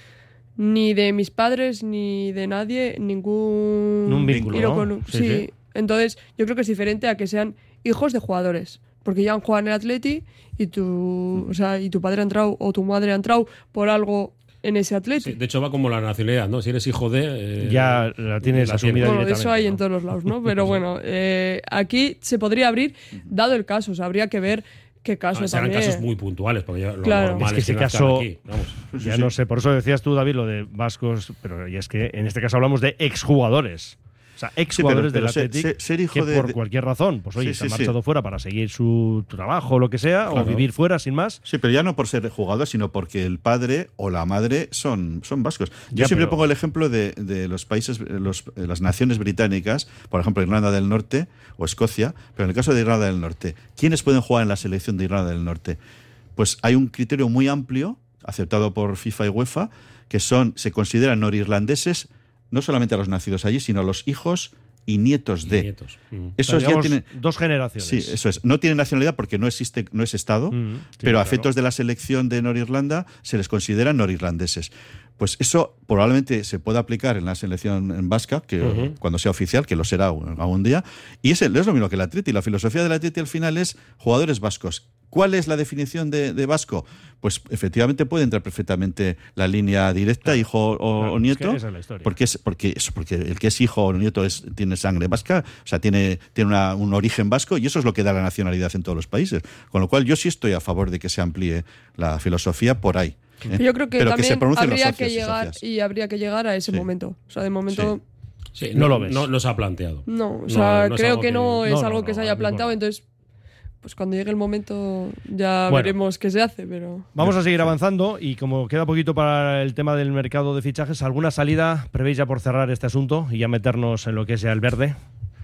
ni de mis padres ni de nadie ningún un vínculo, con, ¿no? sí, sí, sí. Entonces, yo creo que es diferente a que sean hijos de jugadores. Porque ya han jugado en el Atleti y tu, o sea, y tu padre ha entrado o tu madre ha entrado por algo en ese Atleti. Sí, de hecho va como la nacionalidad, ¿no? Si eres hijo de... Eh, ya la tienes la asumida bueno, directamente. Eso hay ¿no? en todos los lados, ¿no? Pero bueno, eh, aquí se podría abrir, dado el caso, o sea, habría que ver qué caso ah, también. Serán casos muy puntuales, porque ya lo claro. normal es que es ese caso, aquí. Vamos. ya sí, no sé, por eso decías tú, David, lo de vascos, pero y es que en este caso hablamos de exjugadores. O sea, exjugadores sí, del Athletic que de, por cualquier razón, pues oye, sí, se han sí, marchado sí. fuera para seguir su trabajo o lo que sea, claro. o vivir fuera sin más. Sí, pero ya no por ser jugador, sino porque el padre o la madre son, son vascos. Yo ya, siempre pero... pongo el ejemplo de, de los países, los, las naciones británicas, por ejemplo, Irlanda del Norte o Escocia, pero en el caso de Irlanda del Norte, ¿quiénes pueden jugar en la selección de Irlanda del Norte? Pues hay un criterio muy amplio, aceptado por FIFA y UEFA, que son, se consideran norirlandeses, no solamente a los nacidos allí, sino a los hijos y nietos de. Y nietos. Mm. Esos ya tienen dos generaciones. Sí, eso es. No tienen nacionalidad porque no existe, no es Estado, mm, sí, pero a efectos claro. de la selección de Norirlanda se les consideran norirlandeses. Pues eso probablemente se pueda aplicar en la selección en vasca, que uh-huh. cuando sea oficial, que lo será algún día. Y es, el, es lo mismo que el Atleti. La filosofía del Atleti al final es jugadores vascos. ¿Cuál es la definición de, de vasco? Pues efectivamente puede entrar perfectamente la línea directa, claro, hijo o, claro, o nieto, es que esa es la historia. porque es porque eso, porque el que es hijo o nieto es, tiene sangre vasca, o sea, tiene, tiene una, un origen vasco, y eso es lo que da la nacionalidad en todos los países. Con lo cual yo sí estoy a favor de que se amplíe la filosofía por ahí. ¿eh? Yo creo que Pero también que se habría los que llegar y, y habría que llegar a ese sí. momento. O sea, de momento sí. Sí, no, no lo ves. No, no se ha planteado. No, o sea, no, no creo que, que no que... es no, algo no, que se no, haya no, planteado, no. entonces pues cuando llegue el momento ya bueno, veremos qué se hace, pero... Vamos a seguir avanzando y como queda poquito para el tema del mercado de fichajes, ¿alguna salida prevéis ya por cerrar este asunto y ya meternos en lo que es ya el verde?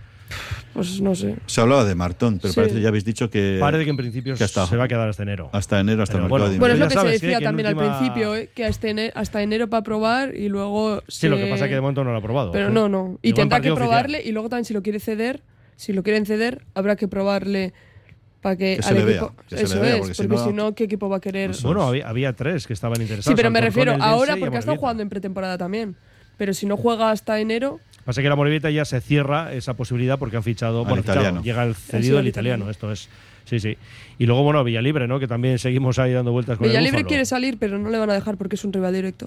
Pues no sé. Se hablaba de Martón, pero sí. parece que ya habéis dicho que... Parece que en principio que hasta, se va a quedar hasta enero. Hasta enero, hasta pero el mercado bueno, de Bueno, es lo que sabes, se decía ¿eh? que también última... al principio, ¿eh? que hasta enero, hasta enero para probar y luego... Sí, se... lo que pasa es que de momento no lo ha probado. Pero ¿eh? no, no. Y Igual tendrá que probarle oficial. Y luego también si lo quiere ceder, si lo quieren ceder, habrá que probarle... Para que, que al se equipo, vea, que eso se vea, es, porque, porque si no, si no, ¿qué equipo va a querer? Bueno, había, había tres que estaban interesados. Sí, pero me refiero el ahora Dense porque ha estado jugando en pretemporada también. Pero si no juega hasta enero... Pasa que la Morevieta ya se cierra esa posibilidad porque han fichado... Al bueno, italiano. Fichado, llega el cedido del italiano. italiano, esto es... Sí, sí. Y luego, bueno, Villalibre, ¿no? Que también seguimos ahí dando vueltas con Villalibre el Búfalo. quiere salir, pero no le van a dejar porque es un rival directo.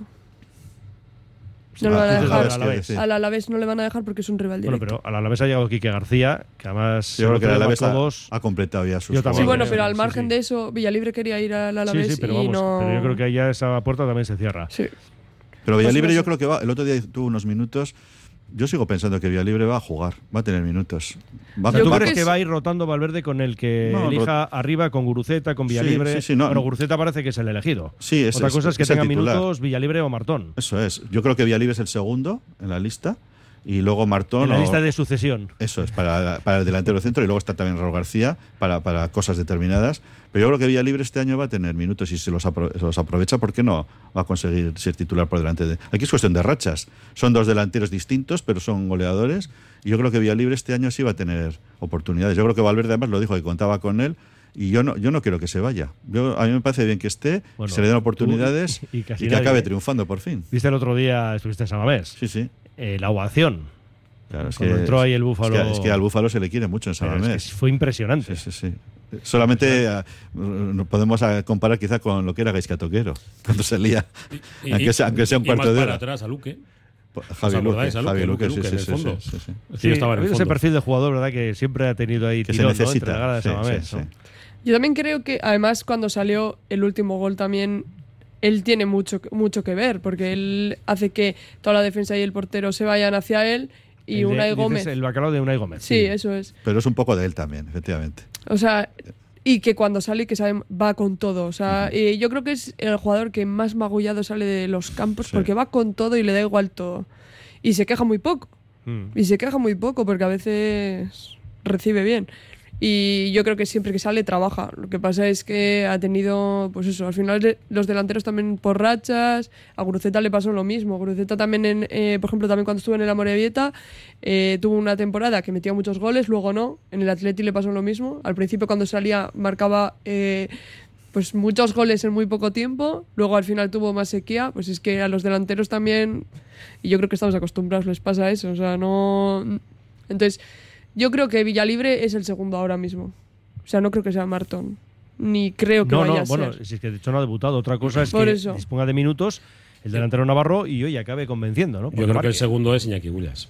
No ah, le van a dejar. Al Alavés. Al Alavés no le van a dejar porque es un rival directo. Bueno, pero al Alavés ha llegado Quique García, que además... Yo creo que el Alavés ha, dos... ha completado ya sus... Yo también, sí, bueno, creo, pero al sí, margen sí. de eso, Villalibre quería ir al Alavés sí, sí, pero y vamos, no... pero yo creo que ya esa puerta también se cierra. Sí. Pero Villalibre pues, yo creo que va... El otro día tuvo unos minutos... Yo sigo pensando que Villalibre va a jugar, va a tener minutos. Va a ¿Tú va crees a... que va a ir rotando Valverde con el que no, elija no. arriba, con Guruceta, con Villalibre? Sí, sí, sí, no. Bueno, Guruceta parece que es el elegido. Sí, es, Otra es, cosa es que es tenga minutos Villalibre o Martón. Eso es. Yo creo que Villalibre es el segundo en la lista y luego Martón. En la o, lista de sucesión. Eso es, para, para el delantero centro, y luego está también Raúl García para, para cosas determinadas. Pero yo creo que Villalibre este año va a tener minutos y si se los, apro se los aprovecha, ¿por qué no va a conseguir ser titular por delante de...? Aquí es cuestión de rachas. Son dos delanteros distintos, pero son goleadores. Y yo creo que Villalibre este año sí va a tener oportunidades. Yo creo que Valverde además lo dijo, que contaba con él. Y yo no, yo no quiero que se vaya. Yo, a mí me parece bien que esté, bueno, se le den oportunidades y, y, y, y que nadie, acabe triunfando por fin. ¿Viste el otro día, estuviste en San Mamés? Sí, sí. Eh, la ovación. Claro, es Cuando que, entró ahí el Búfalo. Es que, es que al Búfalo se le quiere mucho en San Mamés. Es que fue impresionante. Sí, sí, sí. Solamente uh, podemos uh, comparar quizá con lo que era Gaizka Toquero, cuando salía, y, aunque, sea, aunque sea un y cuarto más de para hora. atrás a Luque. Javi Luque, Luque, Javi Luque, Luque, sí, en el sí, fondo. sí, sí, sí. Sí, estaba en el fondo. Ese perfil de jugador, ¿verdad? Que siempre ha tenido ahí que tirón, se necesita. ¿no? Entre la grada de San Mamés, sí, ¿no? sí. Yo también creo que, además, cuando salió el último gol también, él tiene mucho, mucho que ver, porque él hace que toda la defensa y el portero se vayan hacia él y el Unai de, Gómez... El bacalao de Unai Gómez. Sí, sí, eso es. Pero es un poco de él también, efectivamente. O sea... Y que cuando sale, que sabe, va con todo. O sea, uh-huh. y yo creo que es el jugador que más magullado sale de los campos, sí. porque va con todo y le da igual todo. Y se queja muy poco. Mm. Y se queja muy poco porque a veces recibe bien. Y yo creo que siempre que sale trabaja. Lo que pasa es que ha tenido, pues eso, al final los delanteros también por rachas. A Guruceta le pasó lo mismo. Guruceta también, en, eh, por ejemplo, también cuando estuvo en el Amorebieta, eh, tuvo una temporada que metía muchos goles, luego no. En el Atleti le pasó lo mismo. Al principio cuando salía marcaba eh, pues muchos goles en muy poco tiempo. Luego al final tuvo más sequía. Pues es que a los delanteros también, y yo creo que estamos acostumbrados, les pasa eso. O sea, no... Entonces... Yo creo que Villalibre es el segundo ahora mismo. O sea, no creo que sea Martón. Ni creo que no, vaya no, a bueno, ser. si es que de hecho no ha debutado. Otra cosa es Por que eso. disponga de minutos el delantero Navarro y hoy acabe convenciendo, ¿no? Yo creo marque. que el segundo es Iñaki Williams.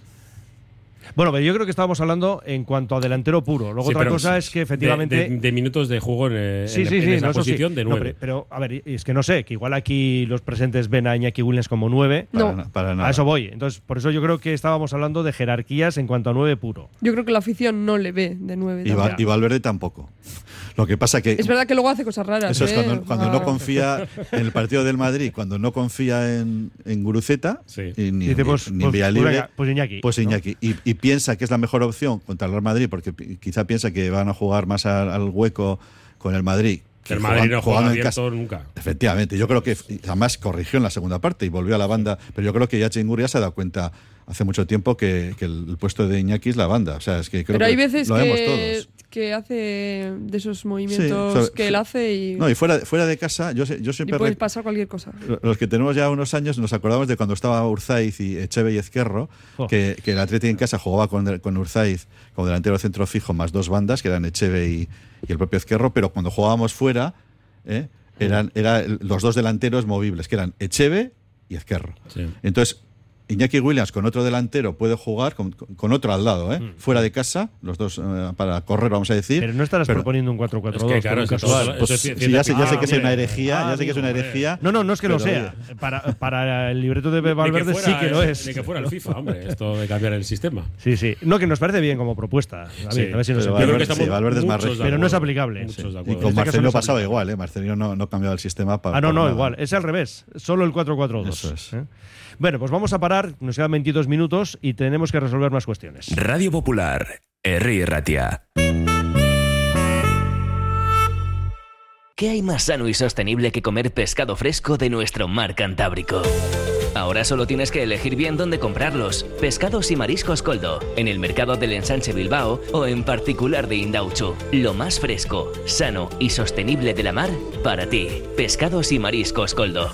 Bueno, pero yo creo que estábamos hablando en cuanto a delantero puro. Luego sí, otra cosa es que efectivamente... De, de, de minutos de juego en, sí, en, sí, en sí, esa no, posición sí. de nueve. No, pero, pero, a ver, es que no sé, que igual aquí los presentes ven a Iñaki Williams como nueve. No. Para, para nada. A eso voy. Entonces, por eso yo creo que estábamos hablando de jerarquías en cuanto a nueve puro. Yo creo que la afición no le ve de nueve. Y, va, y Valverde tampoco. Lo que pasa que... Es verdad que luego hace cosas raras. Eso ¿eh? es cuando, cuando ah. no confía en el partido del Madrid, cuando no confía en, en Guruceta, sí. y ni, Dice, pues, ni, ni pues, Villalibre, pues, pues Iñaki. Pues Iñaki. ¿no? Y, y piensa que es la mejor opción contra el Real Madrid, porque quizá piensa que van a jugar más al, al hueco con el Madrid. El Madrid juegan, no juega abierto casa. nunca. Efectivamente, yo creo que además corrigió en la segunda parte y volvió a la banda, pero yo creo que ya Chingur se ha dado cuenta hace mucho tiempo que, que el, el puesto de Iñaki es la banda. O sea, es que creo pero hay que veces lo vemos que, todos. que hace de esos movimientos sí, o sea, que él hace y... No, y fuera, fuera de casa, yo, yo siempre... Y puede pasar cualquier cosa. Los que tenemos ya unos años nos acordamos de cuando estaba Urzaiz y Echeve y Ezquerro, oh. que, que el Atleti en casa jugaba con, con Urzaiz como delantero centro fijo más dos bandas, que eran Echeve y, y el propio Ezquerro, pero cuando jugábamos fuera... ¿eh? Eran, eran los dos delanteros movibles, que eran Echeve y Ezquerro. Sí. Entonces, Iñaki Williams con otro delantero puede jugar con, con otro al lado, ¿eh? Mm. Fuera de casa, los dos eh, para correr, vamos a decir. Pero no estarás pero, proponiendo un cuatro cuatro dos. Es que, claro, casual. Pues, sí, ya sé, ya sé que es una herejía, ah, ya sé que es una herejía. No, no, no es que lo sea. Para, para el libreto de Valverde fuera, sí que lo es. Ni que fuera el FIFA, hombre, esto de cambiar el sistema. Sí, sí. No, que nos parece bien como propuesta. A ver, sí, a ver si nos Valverde, creo que sí, Valverde es más rígido. Pero no es aplicable. Sí. Y con Marcelino pasaba igual, ¿eh? Marcelino no, no cambiaba el sistema para. Ah, no, no, igual. Es al revés. Solo el cuatro cuatro dos. Eso es. ¿eh? Bueno, pues vamos a parar, nos quedan veintidós minutos y tenemos que resolver más cuestiones. Radio Popular, Herri Ratia. ¿Qué hay más sano y sostenible que comer pescado fresco de nuestro mar Cantábrico? Ahora solo tienes que elegir bien dónde comprarlos. Pescados y Mariscos Coldo, en el mercado del Ensanche Bilbao o en particular de Indauchu. Lo más fresco, sano y sostenible de la mar para ti. Pescados y Mariscos Coldo.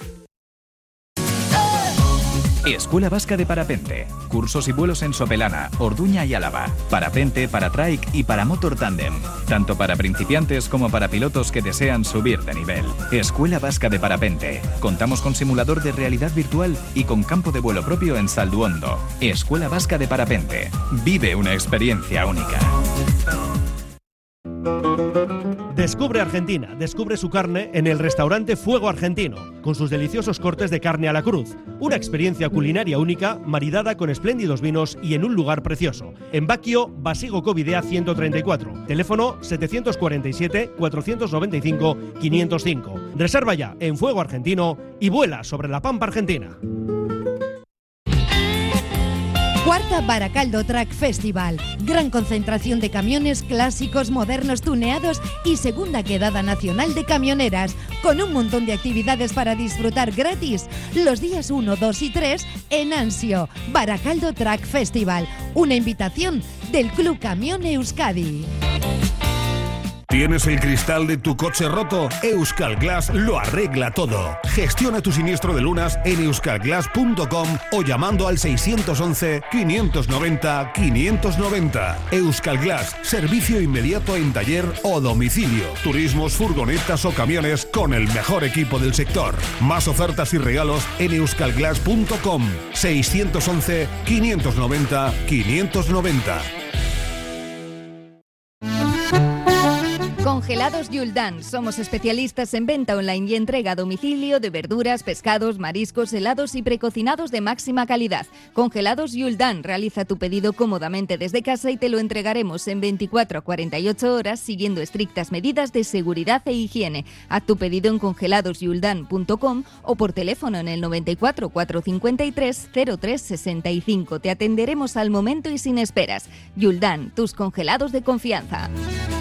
Escuela Vasca de Parapente. Cursos y vuelos en Sopelana, Orduña y Álava. Parapente, Paratrike y Paramotor Tandem. Tanto para principiantes como para pilotos que desean subir de nivel. Escuela Vasca de Parapente. Contamos con simulador de realidad virtual y con campo de vuelo propio en Salduondo. Escuela Vasca de Parapente. Vive una experiencia única. Descubre Argentina, descubre su carne en el restaurante Fuego Argentino, con sus deliciosos cortes de carne a la cruz. Una experiencia culinaria única, maridada con espléndidos vinos y en un lugar precioso. En Baquio, Basigo Covidea ciento treinta y cuatro. Teléfono setecientos cuarenta y siete, cuatrocientos noventa y cinco, quinientos cinco. Reserva ya en Fuego Argentino y vuela sobre la pampa argentina. Cuarta Baracaldo Track Festival. Gran concentración de camiones clásicos, modernos, tuneados y segunda quedada nacional de camioneras, con un montón de actividades para disfrutar gratis los días uno, dos y tres en Ansio. Baracaldo Track Festival. Una invitación del Club Camión Euskadi. ¿Tienes el cristal de tu coche roto? Euskal Glass lo arregla todo. Gestiona tu siniestro de lunas en euskal glass punto com o llamando al seiscientos once, quinientos noventa, quinientos noventa. Euskal Glass, servicio inmediato en taller o domicilio. Turismos, furgonetas o camiones con el mejor equipo del sector. Más ofertas y regalos en euskal glass punto com. seiscientos once, quinientos noventa, quinientos noventa. Congelados Yuldan. Somos especialistas en venta online y entrega a domicilio de verduras, pescados, mariscos, helados y precocinados de máxima calidad. Congelados Yuldan. Realiza tu pedido cómodamente desde casa y te lo entregaremos en veinticuatro a cuarenta y ocho horas siguiendo estrictas medidas de seguridad e higiene. Haz tu pedido en congelados yuldan punto com o por teléfono en el noventa y cuatro, cuatrocientos cincuenta y tres, cero tres sesenta y cinco. Te atenderemos al momento y sin esperas. Yuldan, tus congelados de confianza.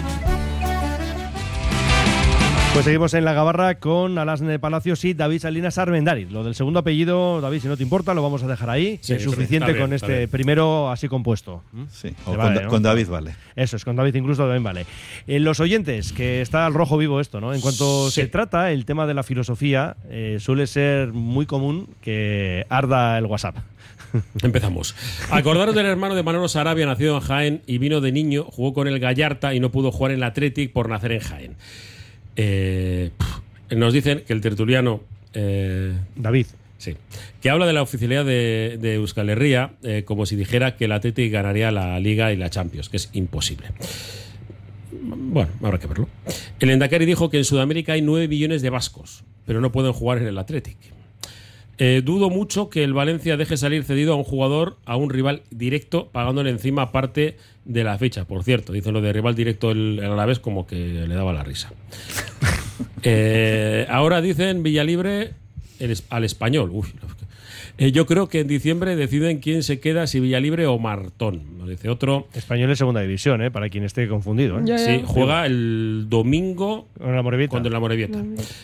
Pues seguimos en la gabarra con Alasne Palacios y David Salinas Armendariz. Lo del segundo apellido, David, si no te importa, lo vamos a dejar ahí. Sí, es suficiente bien, con este primero así compuesto. Sí, Te o vale, con, ¿no? con David vale. Eso es, con David incluso también vale. Eh, los oyentes, que está al rojo vivo esto, ¿no? En cuanto Sí. se trata el tema de la filosofía, eh, suele ser muy común que arda el WhatsApp. Empezamos. Acordaros del hermano de Manolo Sarabia, nacido en Jaén y vino de niño, jugó con el Gallarta y no pudo jugar en el Athletic por nacer en Jaén. Eh, nos dicen que el tertuliano eh, David sí, que habla de la oficialidad de, de Euskal Herria eh, como si dijera que el Athletic ganaría la Liga y la Champions, que es imposible. Bueno, habrá que verlo. El Endacari dijo que en Sudamérica hay nueve millones de vascos, pero no pueden jugar en el Athletic. Eh, dudo mucho que el Valencia deje salir cedido a un jugador, a un rival directo, pagándole encima parte de la ficha. Por cierto, dicen lo de rival directo el, el Alavés como que le daba la risa. eh, ahora dicen Villalibre el, al Español. Uf, eh, yo creo que en diciembre deciden quién se queda, si Villalibre o Martón. Nos dice otro. Español en segunda división, ¿eh? Para quien esté confundido. ¿eh? Ya, ya. Sí, juega el domingo con la Morevieta. Contra la Morevieta.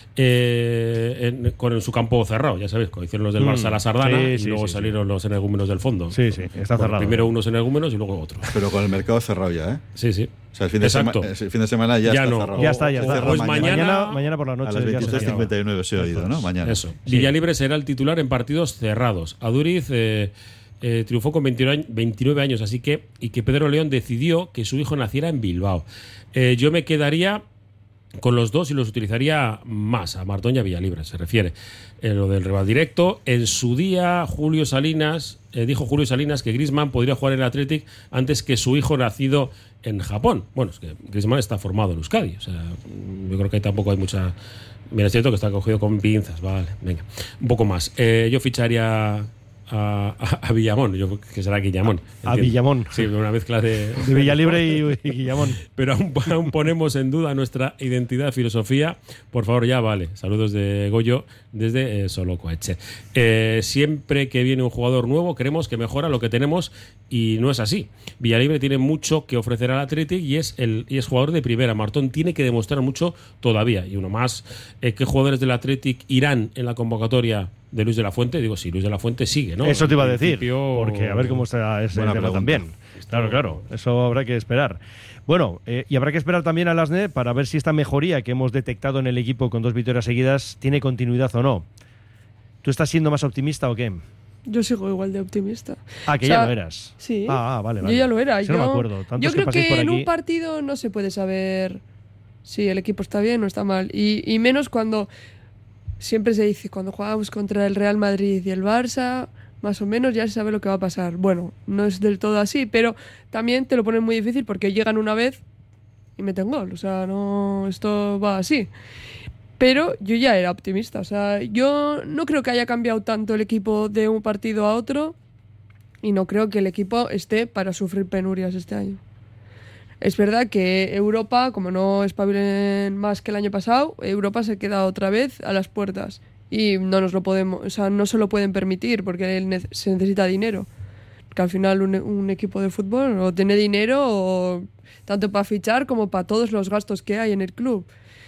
Eh, en, con su campo cerrado, ya sabéis, como hicieron los del Barça a la Sardana sí, y sí, luego sí, salieron sí. los energúmenos del fondo. Sí, sí, está bueno, cerrado. Primero unos energúmenos y luego otros. Pero con el mercado cerrado ya, ¿eh? Sí, sí. O sea, el fin de, sema, el fin de semana ya, ya está no. cerrado. Ya está, ya está. Pues mañana, mañana, mañana por la noche. A las veintitrés cincuenta y nueve se ha oído, ¿no? Mañana. Eso. Sí. Villalibre será el titular en partidos cerrados. Aduriz eh, eh, triunfó con veintinueve años, así que, y que Pedro León decidió que su hijo naciera en Bilbao. Eh, yo me quedaría con los dos y los utilizaría más, a Martón y a Villalibre, se refiere. Eh, lo del rival directo. En su día, Julio Salinas, eh, dijo Julio Salinas que Griezmann podría jugar en el Athletic antes que su hijo nacido en Japón. Bueno, es que Griezmann está formado en Euskadi, o sea, yo creo que ahí tampoco hay mucha... Mira, es cierto que está cogido con pinzas, vale, venga. Un poco más. Eh, yo ficharía a, a, a Villamón, yo que será Guillamón. A, a Villamón. Sí, una mezcla de... de Villalibre y, y Guillamón. Pero aún, aún ponemos en duda nuestra identidad, filosofía. Por favor, ya vale. Saludos de Goyo desde eh, Solocoeche. Eh, siempre que viene un jugador nuevo, creemos que mejora lo que tenemos y no es así. Villalibre tiene mucho que ofrecer al Athletic y es, el, y es jugador de primera. Martón tiene que demostrar mucho todavía. Y uno más, eh, ¿qué jugadores del Athletic irán en la convocatoria de Luis de la Fuente? Digo, si Luis de la Fuente sigue, ¿no? Eso te iba a En decir, principio... porque a ver cómo está ese Buena tema pregunta. también. Claro, claro, eso habrá que esperar. Bueno, eh, y habrá que esperar también a Lasne para ver si esta mejoría que hemos detectado en el equipo con dos victorias seguidas tiene continuidad o no. ¿Tú estás siendo más optimista o qué? Yo sigo igual de optimista. Ah, que O sea, ya lo eras. Sí. Ah, ah, vale, vale. Yo ya lo era. Eso yo, no me acuerdo. Tantos yo creo que paséis que, por en aquí. un partido no se puede saber si el equipo está bien o está mal. Y, y menos cuando siempre se dice, cuando jugamos contra el Real Madrid y el Barça, más o menos ya se sabe lo que va a pasar. Bueno, no es del todo así, pero también te lo ponen muy difícil porque llegan una vez y meten gol. O sea, no, esto va así. Pero yo ya era optimista. O sea, yo no creo que haya cambiado tanto el equipo de un partido a otro y no creo que el equipo esté para sufrir penurias este año. Es verdad que Europa, como no espabilen más que el año pasado, Europa se queda otra vez a las puertas y no nos lo podemos, o sea, no se lo pueden permitir porque se necesita dinero. Porque al final un, un equipo de fútbol o tiene dinero o tanto para fichar como para todos los gastos que hay en el club.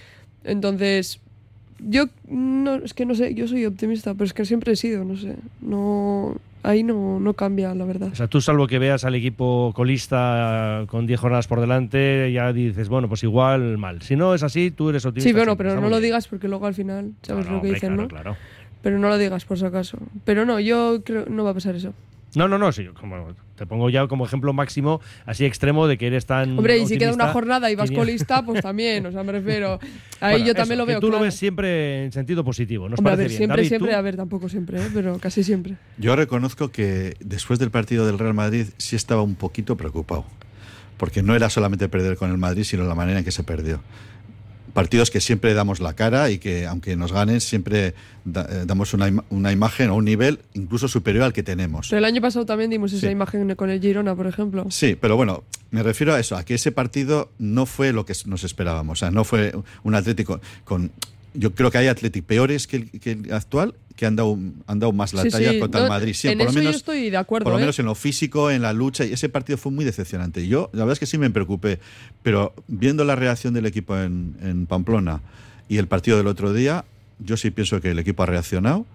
Entonces, yo no, es que no sé, yo soy optimista, pero es que siempre he sido, no sé, no, ahí no, no cambia, la verdad. O sea, tú salvo que veas al equipo colista con diez jornadas por delante, ya dices, bueno, pues igual mal. Si no es así, tú eres optimista. Sí, bueno, siempre, pero no muy lo bien. digas porque luego al final sabes No, no, lo que hombre, dicen, claro, ¿no? claro. Pero no lo digas por si acaso. Pero no, yo creo no va a pasar eso. No, no, no, sí, como, te pongo ya como ejemplo máximo, así extremo de que eres tan Hombre, y si queda una optimista, jornada y vas tenía- colista, pues también, o sea, me refiero. Ahí Bueno, yo eso, también lo que veo tú claro. lo ves siempre en sentido positivo, ¿nos Hombre, a parece ver, bien? siempre, David, siempre, ¿tú? a ver, tampoco siempre, ¿eh? Pero casi siempre. Yo reconozco que después del partido del Real Madrid sí estaba un poquito preocupado, porque no era solamente perder con el Madrid, sino la manera en que se perdió. Partidos que siempre damos la cara y que, aunque nos ganen, siempre da, eh, damos una, ima- una imagen o un nivel incluso superior al que tenemos. Pero el año pasado también dimos esa Sí. imagen con el Girona, por ejemplo. Sí, pero bueno, me refiero a eso, a que ese partido no fue lo que nos esperábamos. O sea, no fue un Atlético con... Yo creo que hay Atlético peores que el, que el actual, que han dado, han dado más la Sí, talla sí, contra no, el Madrid. Sí, en por lo eso menos, yo estoy de acuerdo. por lo ¿eh? menos en lo físico, en la lucha, y ese partido fue muy decepcionante. Y yo, la verdad es que sí me preocupé, pero viendo la reacción del equipo en, en Pamplona y el partido del otro día, yo sí pienso que el equipo ha reaccionado.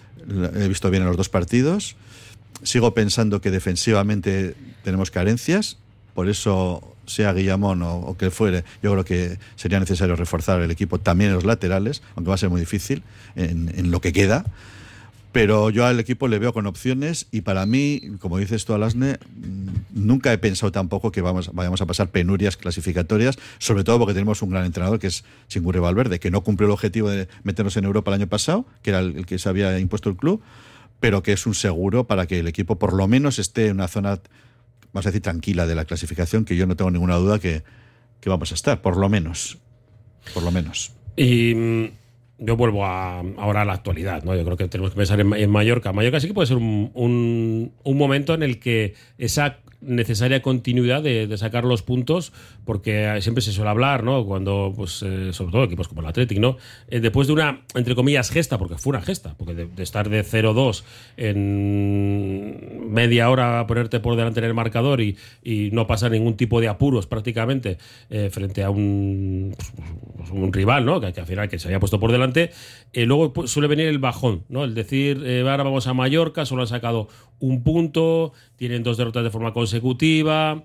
He visto bien en los dos partidos. Sigo pensando que defensivamente tenemos carencias, por eso, sea Guillamón o, o que fuere, yo creo que sería necesario reforzar el equipo también en los laterales, aunque va a ser muy difícil en, en lo que queda. Pero yo al equipo le veo con opciones y para mí, como dices tú, Alasne, nunca he pensado tampoco que vamos, vayamos a pasar penurias clasificatorias, sobre todo porque tenemos un gran entrenador que es Chingurri Valverde, que no cumplió el objetivo de meternos en Europa el año pasado, que era el, el que se había impuesto el club, pero que es un seguro para que el equipo por lo menos esté en una zona, vamos a decir, tranquila de la clasificación, que yo no tengo ninguna duda que, que vamos a estar, por lo menos. Por lo menos. Y mm, yo vuelvo a, ahora a la actualidad, ¿no? Yo creo que tenemos que pensar en, en Mallorca. Mallorca sí que puede ser un, un, un momento en el que esa necesaria continuidad de, de sacar los puntos, porque siempre se suele hablar, ¿no? Cuando, pues, eh, sobre todo equipos como el Athletic, ¿no? Eh, después de una, entre comillas, gesta, porque fue una gesta, porque de, de estar de cero dos en media hora a ponerte por delante en el marcador y, y no pasar ningún tipo de apuros prácticamente eh, frente a un, pues, un rival, ¿no? Que, que al final que se había puesto por delante, eh, luego pues, suele venir el bajón, ¿no? El decir, eh, ahora vamos a Mallorca, solo han sacado un punto, tienen dos derrotas de forma consecutiva,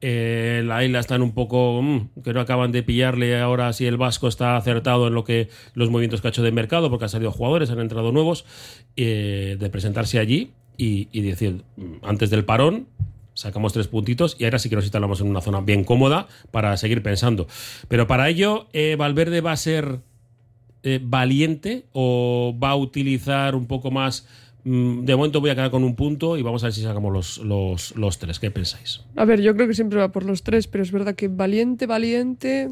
eh, la isla están un poco mmm, que no acaban de pillarle ahora si el Vasco está acertado en lo que los movimientos que ha hecho de mercado, porque han salido jugadores, han entrado nuevos, eh, de presentarse allí y, y decir, antes del parón sacamos tres puntitos y ahora sí que nos instalamos en una zona bien cómoda para seguir pensando. Pero para ello, eh, Valverde va a ser eh, valiente o va a utilizar un poco más. De momento voy a quedar con un punto y vamos a ver si sacamos los, los, los tres. ¿Qué pensáis? A ver, yo creo que siempre va por los tres, pero es verdad que valiente, valiente,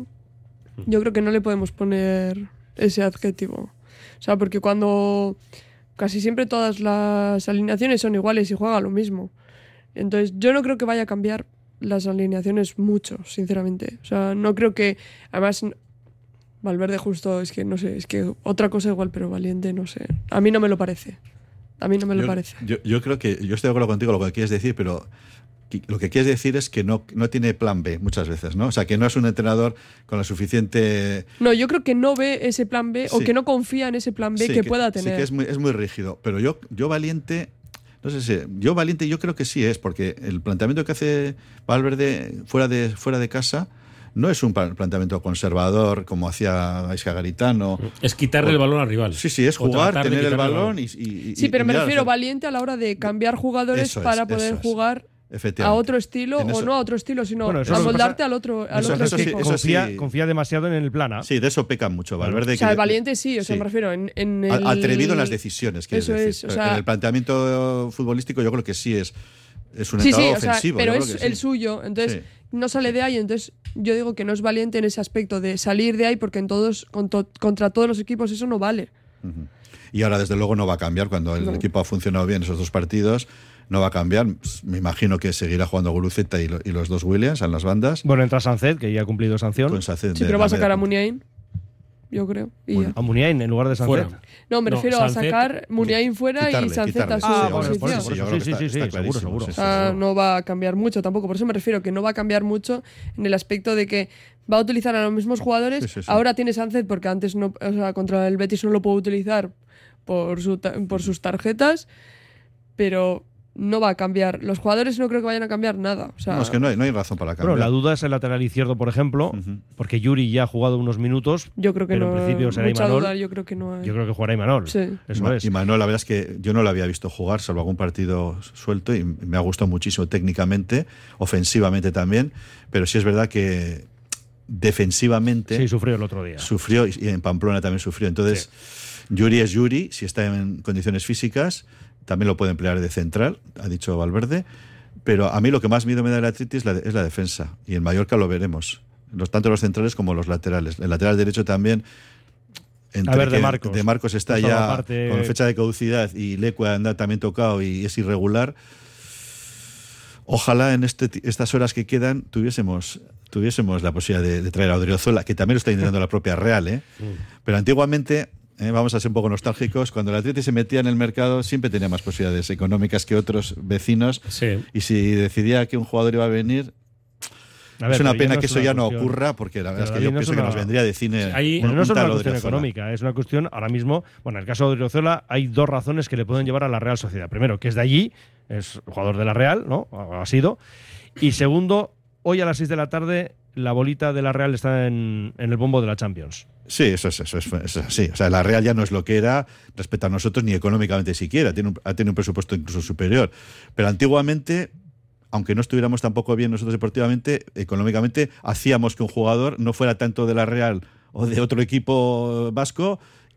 yo creo que no le podemos poner ese adjetivo. O sea, porque cuando casi siempre todas las alineaciones son iguales y juega lo mismo. Entonces, yo no creo que vaya a cambiar las alineaciones mucho, sinceramente. O sea, no creo que, además, Valverde justo, es que no sé, es que otra cosa igual, pero valiente, no sé. A mí no me lo parece. A mí no me lo yo, parece. Yo, yo creo que, yo estoy de acuerdo contigo lo que quieres decir, pero lo que quieres decir es que no, no tiene plan B muchas veces, ¿no? O sea, que no es un entrenador con la suficiente... No, yo creo que no ve ese plan B, sí, o que no confía en ese plan B sí, que, que pueda tener. Sí, que es muy, es muy rígido, pero yo, yo valiente... No sé si... Yo valiente yo creo que sí es, porque el planteamiento que hace Valverde fuera de, fuera de casa... No es un planteamiento conservador como hacía Gaisca Garitano. Es quitarle o, el balón al rival. Sí, sí, es jugar, tener el balón y, y... Sí, pero y me mirar, refiero o sea, valiente a la hora de cambiar jugadores eso para es, poder eso es. jugar a otro estilo, o no a otro estilo, sino bueno, a moldarte al otro, al eso, otro eso equipo. Sí, eso confía, sí. confía demasiado en el plan A. Sí, de eso peca mucho Valverde. O sea, que el valiente sí, o sea, sí. me refiero en, en el... Atrevido en las decisiones, quiero decir. Es, o sea, en el planteamiento futbolístico yo creo que sí es, es un sí, entrenador sí, ofensivo. O sea, pero es es el sí. suyo, entonces... Sí. No sale de ahí, entonces yo digo que no es valiente en ese aspecto de salir de ahí porque en todos contra, contra todos los equipos eso no vale. Uh-huh. Y ahora desde luego no va a cambiar cuando el no. equipo ha funcionado bien esos dos partidos. No va a cambiar. Me imagino que seguirá jugando Guruceta y, lo, y los dos Williams en las bandas. Bueno, entra Sancet, que ya ha cumplido sanción. Con Sancet sí, pero va a sacar a Muniain. yo creo. Y bueno, ya. a Muniain en lugar de Sancet. Fuera. No, me refiero no, a sacar Muniain fuera quitarle, y Sancet a su ah, posición. por eso, por eso, sí, sí, sí, sí, sí, seguro, seguro. O sea, no va a cambiar mucho tampoco. Por eso me refiero que no va a cambiar mucho en el aspecto de que va a utilizar a los mismos jugadores. Sí, sí, sí. Ahora tiene Sancet porque antes no, o sea, contra el Betis no lo puedo utilizar por, su, por sus tarjetas, pero no va a cambiar. Los jugadores no creo que vayan a cambiar nada. O sea, no, es que no hay, no hay razón para cambiar. Bueno, la duda es el lateral izquierdo, por ejemplo, uh-huh. porque Yuri ya ha jugado unos minutos. Yo creo que pero no. En principio será mucha Imanol. Duda, yo creo que no hay. Yo creo que jugará Imanol. Sí. Eso y, es. Imanol, la verdad es que yo no lo había visto jugar, salvo algún partido suelto, y me ha gustado muchísimo técnicamente, ofensivamente también, pero sí es verdad que defensivamente. Sí, sufrió el otro día. Sufrió y en Pamplona también sufrió. Entonces, sí. Yuri es Yuri, si está en condiciones físicas. También lo puede emplear de central, ha dicho Valverde, pero a mí lo que más miedo me da el Atleti es la, es la defensa, y en Mallorca lo veremos, los, tanto los centrales como los laterales. El lateral derecho también, entre a ver, de Marcos. De Marcos está Toda ya parte... con fecha de caducidad y Leque anda también tocado y es irregular. Ojalá en este, estas horas que quedan tuviésemos, tuviésemos la posibilidad de, de traer a Odriozola, que también lo está intentando la propia Real, ¿eh? Mm. Pero antiguamente... Eh, vamos a ser un poco nostálgicos. Cuando el Atleti se metía en el mercado siempre tenía más posibilidades económicas que otros vecinos. Sí. Y si decidía que un jugador iba a venir, a ver, es una pena no que eso ya cuestión, no ocurra, porque la verdad es que yo no pienso una, que nos vendría de cine. Ahí, bueno, no es una cuestión económica, es una cuestión ahora mismo. Bueno, en el caso de Odriozola hay dos razones que le pueden llevar a la Real Sociedad. Primero, que es de allí, es jugador de la Real, ¿no? Ha sido. Y segundo, hoy a las seis de la tarde la bolita de la Real está en, en el bombo de la Champions. Sí, eso es, eso es, eso es así. O sea, la Real ya no es lo que era respecto a nosotros, ni económicamente siquiera. Tiene un, ha tenido un presupuesto incluso superior. Pero antiguamente, aunque no estuviéramos tampoco bien nosotros deportivamente, económicamente, hacíamos que un jugador no fuera tanto de la Real o de otro equipo vasco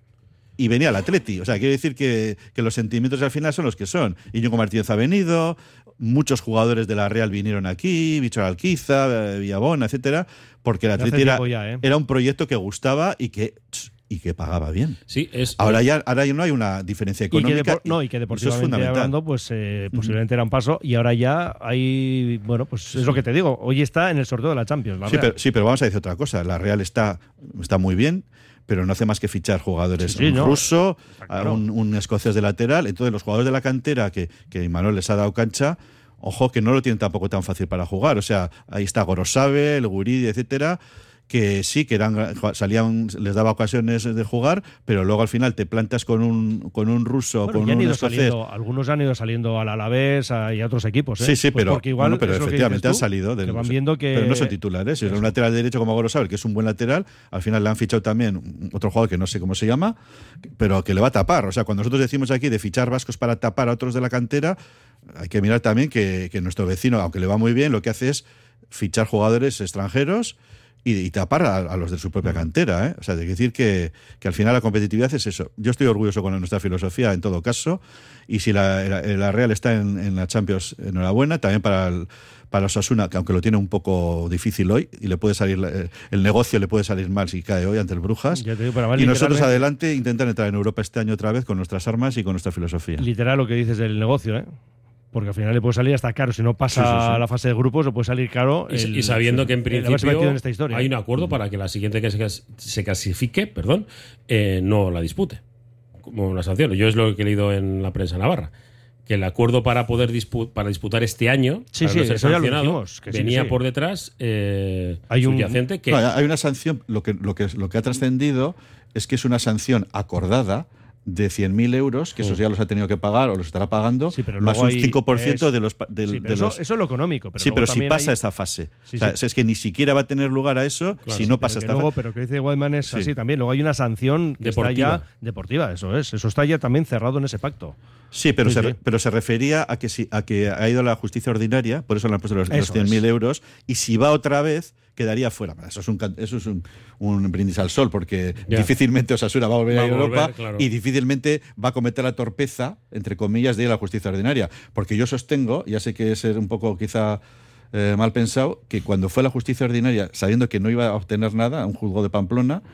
y venía al Atleti. O sea, quiere decir que, que los sentimientos al final son los que son. Íñigo Martínez ha venido, muchos jugadores de la Real vinieron aquí, Víctor Alquiza, Villabona, etcétera, porque el Atleti era, ya, ¿eh? era un proyecto que gustaba y que y que pagaba bien. Sí, es ahora ya ahora ya no hay una diferencia económica. Y que, depor- no, y que deportivamente es hablando, pues eh, posiblemente uh-huh. era un paso, y ahora ya hay, bueno, pues es lo que te digo, hoy está en el sorteo de la Champions. La sí, Real. pero, sí, pero vamos a decir otra cosa. La Real está, está muy bien, pero no hace más que fichar jugadores. Sí, sí, un no. ruso, claro. un, un escocés de lateral. Entonces los jugadores de la cantera que, que Imanol les ha dado cancha, ojo que no lo tienen tampoco tan fácil para jugar. O sea, ahí está Gorosabe, el Guridi, etcétera, que sí, que eran salían, les daba ocasiones de jugar, pero luego al final te plantas con un con un ruso, bueno, con ya han un ido escocés. Saliendo, algunos han ido saliendo al Alavés a, y a otros equipos, ¿eh? Sí, sí, pues pero, porque igual bueno, pero efectivamente tú, han salido. De, que van viendo que... Pero no son titulares. Si es un lateral derecho como Gorosabe, que es un buen lateral, al final le han fichado también otro jugador que no sé cómo se llama, pero que le va a tapar. O sea, cuando nosotros decimos aquí de fichar vascos para tapar a otros de la cantera, hay que mirar también que, que nuestro vecino, aunque le va muy bien, lo que hace es fichar jugadores extranjeros y, y tapar a, a los de su propia cantera, ¿eh? O sea, hay que decir que, que al final la competitividad es eso. Yo estoy orgulloso con nuestra filosofía en todo caso, y si la, la, la Real está en, en la Champions, enhorabuena. También para el, para Osasuna, que aunque lo tiene un poco difícil hoy, y le puede salir el, el negocio le puede salir mal si cae hoy ante el Brujas. Ya te digo, pero y nosotros adelante intentar entrar en Europa este año otra vez con nuestras armas y con nuestra filosofía. Literal lo que dices del negocio, ¿eh? Porque al final le puede salir hasta caro. Si no pasa sí, sí, sí. a la fase de grupos, le puede salir caro. Y, el, y sabiendo el, que en principio en esta historia. hay un acuerdo para que la siguiente que se, se clasifique, perdón, eh, no la dispute. Como una sanción. Yo es lo que he leído en la prensa navarra. Que el acuerdo para poder dispu- para disputar este año, sí, para sí, no ser eso ya lo sancionado, dijimos, que venía sí, sí. por detrás eh, hay un subyacente que... No, hay una sanción, lo que, lo que, lo que ha trascendido es que es una sanción acordada de cien mil euros, que esos ya los ha tenido que pagar o los estará pagando, sí, pero más un hay, cinco por ciento es, de los... De, sí, de eso, los eso es lo económico. Pero sí, pero si pasa hay... esta fase. Sí, o sea, sí. es que ni siquiera va a tener lugar a eso claro, si no sí, pasa esta luego, fase. Pero que dice Weidman es sí. así también. Luego hay una sanción que deportiva. Está ya deportiva, eso es. Eso está ya también cerrado en ese pacto. Sí, pero, sí, se, sí. pero se refería a que, si, a que ha ido a la justicia ordinaria, por eso le han puesto los, los cien mil euros, y si va otra vez, quedaría fuera. Eso es un, eso es un, un brindis al sol, porque ya. difícilmente Osasuna va a volver va a Europa volver, claro. y difícilmente va a cometer la torpeza, entre comillas, de ir a la justicia ordinaria. Porque yo sostengo, ya sé que es un poco quizá eh, mal pensado, que cuando fue a la justicia ordinaria, sabiendo que no iba a obtener nada, a un juzgado de Pamplona, sí.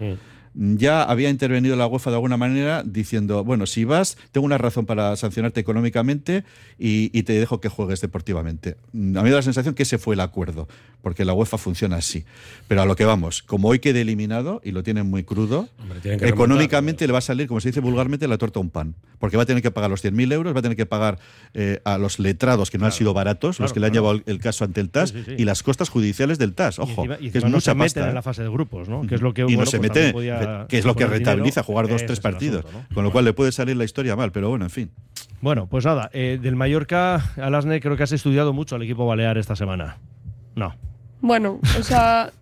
ya había intervenido la UEFA de alguna manera diciendo, bueno, si vas, tengo una razón para sancionarte económicamente y, y te dejo que juegues deportivamente. A mí me da la sensación que ese fue el acuerdo, porque la UEFA funciona así. Pero a lo que vamos, como hoy quede eliminado y lo tienen muy crudo, Hombre, que económicamente le va a salir, como se dice vulgarmente, la torta a un pan. Porque va a tener que pagar los cien mil euros, va a tener que pagar eh, a los letrados, que no claro, han sido baratos, claro, los que le han claro. llevado el, el caso ante el T A S, sí, sí, sí. y las costas judiciales del T A S. Ojo, y encima, y que es no mucha se meten pasta. en la fase de grupos, ¿no? Que es lo que, y bueno, no se pues mete, podía, que es lo que rentabiliza dinero, jugar dos, tres partidos. Asunto, ¿no? Con lo cual le puede salir la historia mal, pero bueno, en fin. Bueno, pues nada, eh, del Mallorca, Alasne, creo que has estudiado mucho al equipo balear esta semana. No. Bueno, o sea...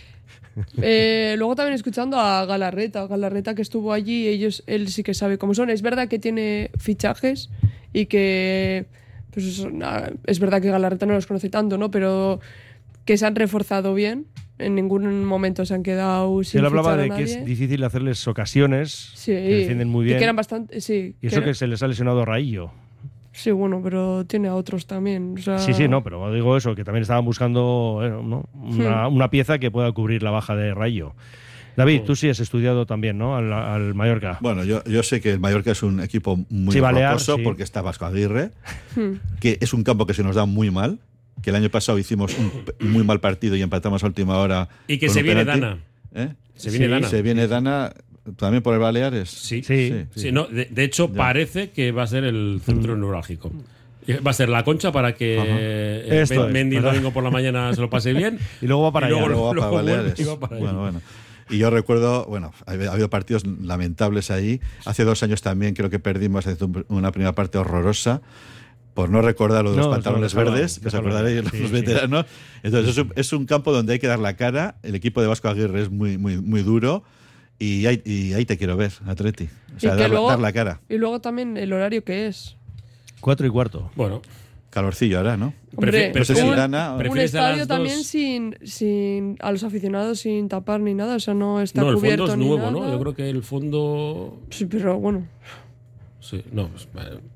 Eh, luego también escuchando a Galarreta, Galarreta que estuvo allí, ellos, él sí que sabe cómo son. Es verdad que tiene fichajes y que pues es, es verdad que Galarreta no los conoce tanto, ¿no? Pero que se han reforzado bien. En ningún momento se han quedado sin Él hablaba de nadie. Que es difícil hacerles ocasiones, sí, que defienden muy bien. Y que eran bastante, sí. Y eso que, que se les ha lesionado a Raillo. Sí, bueno, pero tiene a otros también. O sea... Sí, sí, no, pero digo eso, que también estaban buscando eh, ¿no? una, una pieza que pueda cubrir la baja de Raillo. David, tú sí has estudiado también, ¿no? Al, al Mallorca. Bueno, yo, yo sé que el Mallorca es un equipo muy sí, balear, rocoso sí. porque está Vasco Aguirre, que es un campo que se nos da muy mal, que el año pasado hicimos un muy mal partido y empatamos a última hora. Y que se viene penalti. Dana. ¿Eh? Se viene sí, Dana. Se viene Dana. ¿También por el Baleares? Sí, sí. sí, sí. sí no, de, de hecho, ya. Parece que va a ser el centro mm. neurálgico. Va a ser la Concha para que eh, Ben, Mendy el domingo por la mañana se lo pase bien. Y luego va para y allá. Luego, luego va para luego Baleares. Va para bueno, bueno. Y yo recuerdo, bueno, ha habido partidos lamentables ahí. Hace dos años también creo que perdimos una primera parte horrorosa. Por no recordar lo de los no, pantalones no, verdes, que os acordaréis sí, los sí. veteranos. Entonces es un, es un campo donde hay que dar la cara. El equipo de Vasco Aguirre es muy, muy, muy duro. Y ahí, y ahí te quiero ver, Atleti. O sea, dar, luego, dar la cara. Y luego también el horario que es. Cuatro y cuarto. Bueno. Calorcillo ahora, ¿no? Hombre, no sé si un, Dana, un estadio también sin, sin a los aficionados sin tapar ni nada. O sea, no está no, cubierto el fondo es ni nuevo, nada. ¿no? Yo creo que el fondo... Sí, pero bueno. Sí, no. Pues,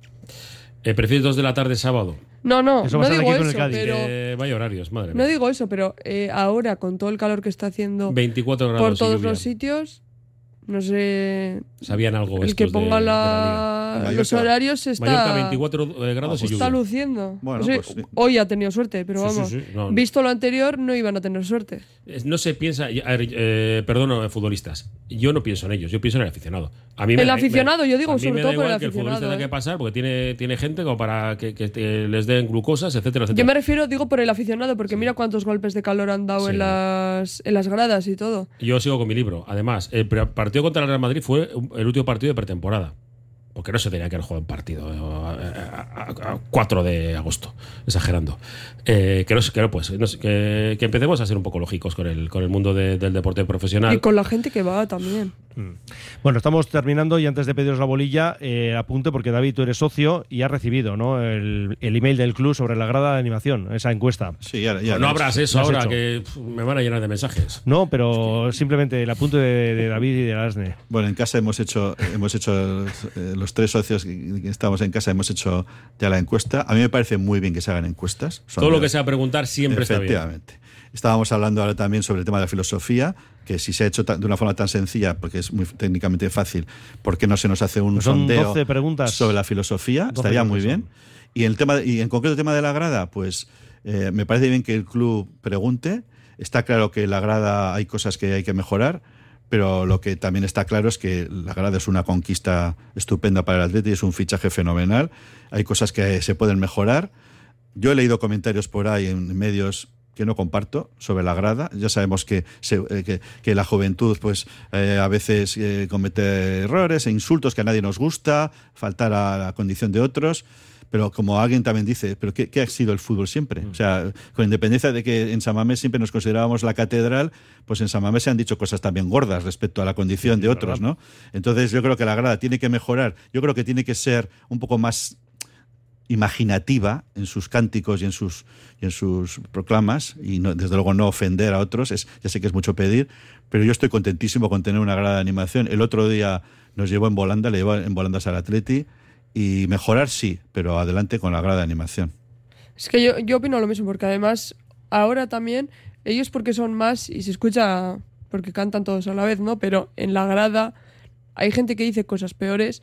eh, ¿prefieres dos de la tarde sábado? No, no, eso no digo eso, pero... Eh, vaya horarios, madre mía. No digo eso, pero eh, ahora, con todo el calor que está haciendo veinticuatro grados por todos los sitios, no sé... Sabían algo el que ponga de, la... de la los horarios está... Mallorca veinticuatro grados oh, y lluvia. Está luciendo. Bueno, o sea, pues, hoy ha tenido suerte, pero sí, vamos, sí, sí. No, visto lo anterior, no iban a tener suerte. No se piensa... A ver, eh, perdón, futbolistas. Yo no pienso en ellos, yo pienso en el aficionado. A mí el me, aficionado, me, yo digo, sobre todo por el aficionado. Que el futbolista eh. tenga que pasar porque tiene, tiene gente como para que, que te, les den glucosas, etcétera, etcétera. Yo me refiero, digo, por el aficionado, porque sí. Mira cuántos golpes de calor han dado sí. en, las, en las gradas y todo. Yo sigo con mi libro. Además, el partido contra el Real Madrid fue el último partido de pretemporada. Porque no se tenía que haber jugado un partido a, a, a, a cuatro de agosto, exagerando. Eh, que, no, que, no, pues, no, que, que empecemos a ser un poco lógicos con el, con el mundo de, del deporte profesional. Y con la gente que va también. Bueno, estamos terminando y antes de pediros la bolilla, eh, apunte porque David, tú eres socio y has recibido, ¿no? el, el email del club sobre la grada de animación, esa encuesta. Sí, ya, ya pues no abras eso ahora, hecho. Que me van a llenar de mensajes. No, pero es que... simplemente el apunte de, de David y de Alasne. Bueno, en casa hemos hecho, hemos hecho eh, los tres socios que, que estamos en casa, hemos hecho ya la encuesta. A mí me parece muy bien que se hagan encuestas. Son Todo lo que sea preguntar siempre está bien. Efectivamente. Estábamos hablando ahora también sobre el tema de la filosofía, que si se ha hecho de una forma tan sencilla, porque es muy técnicamente fácil, ¿por qué no se nos hace un pues son sondeo doce preguntas. sobre la filosofía? Estaría muy bien. Y, el tema, y en concreto el tema de la grada, pues eh, me parece bien que el club pregunte. Está claro que la grada hay cosas que hay que mejorar, pero lo que también está claro es que la grada es una conquista estupenda para el Atleti, es un fichaje fenomenal. Hay cosas que se pueden mejorar. Yo he leído comentarios por ahí en medios que no comparto sobre la grada. Ya sabemos que, se, eh, que, que la juventud pues eh, a veces eh, comete errores e insultos que a nadie nos gusta, faltar a la condición de otros. Pero como alguien también dice, ¿pero qué, qué ha sido el fútbol siempre? O sea, con independencia de que en San Mamés siempre nos considerábamos la catedral, pues en San Mamés se han dicho cosas también gordas respecto a la condición de otros, ¿no? Entonces yo creo que la grada tiene que mejorar. Yo creo que tiene que ser un poco más imaginativa en sus cánticos y en sus y en sus proclamas y no, desde luego no ofender a otros, es, ya sé que es mucho pedir, pero yo estoy contentísimo con tener una grada de animación. El otro día nos llevó en volanda, le llevó en volandas al Atleti y mejorar sí, pero adelante con la grada de animación. Es que yo, yo opino lo mismo, porque además ahora también ellos porque son más y se escucha porque cantan todos a la vez, ¿no? Pero en la grada hay gente que dice cosas peores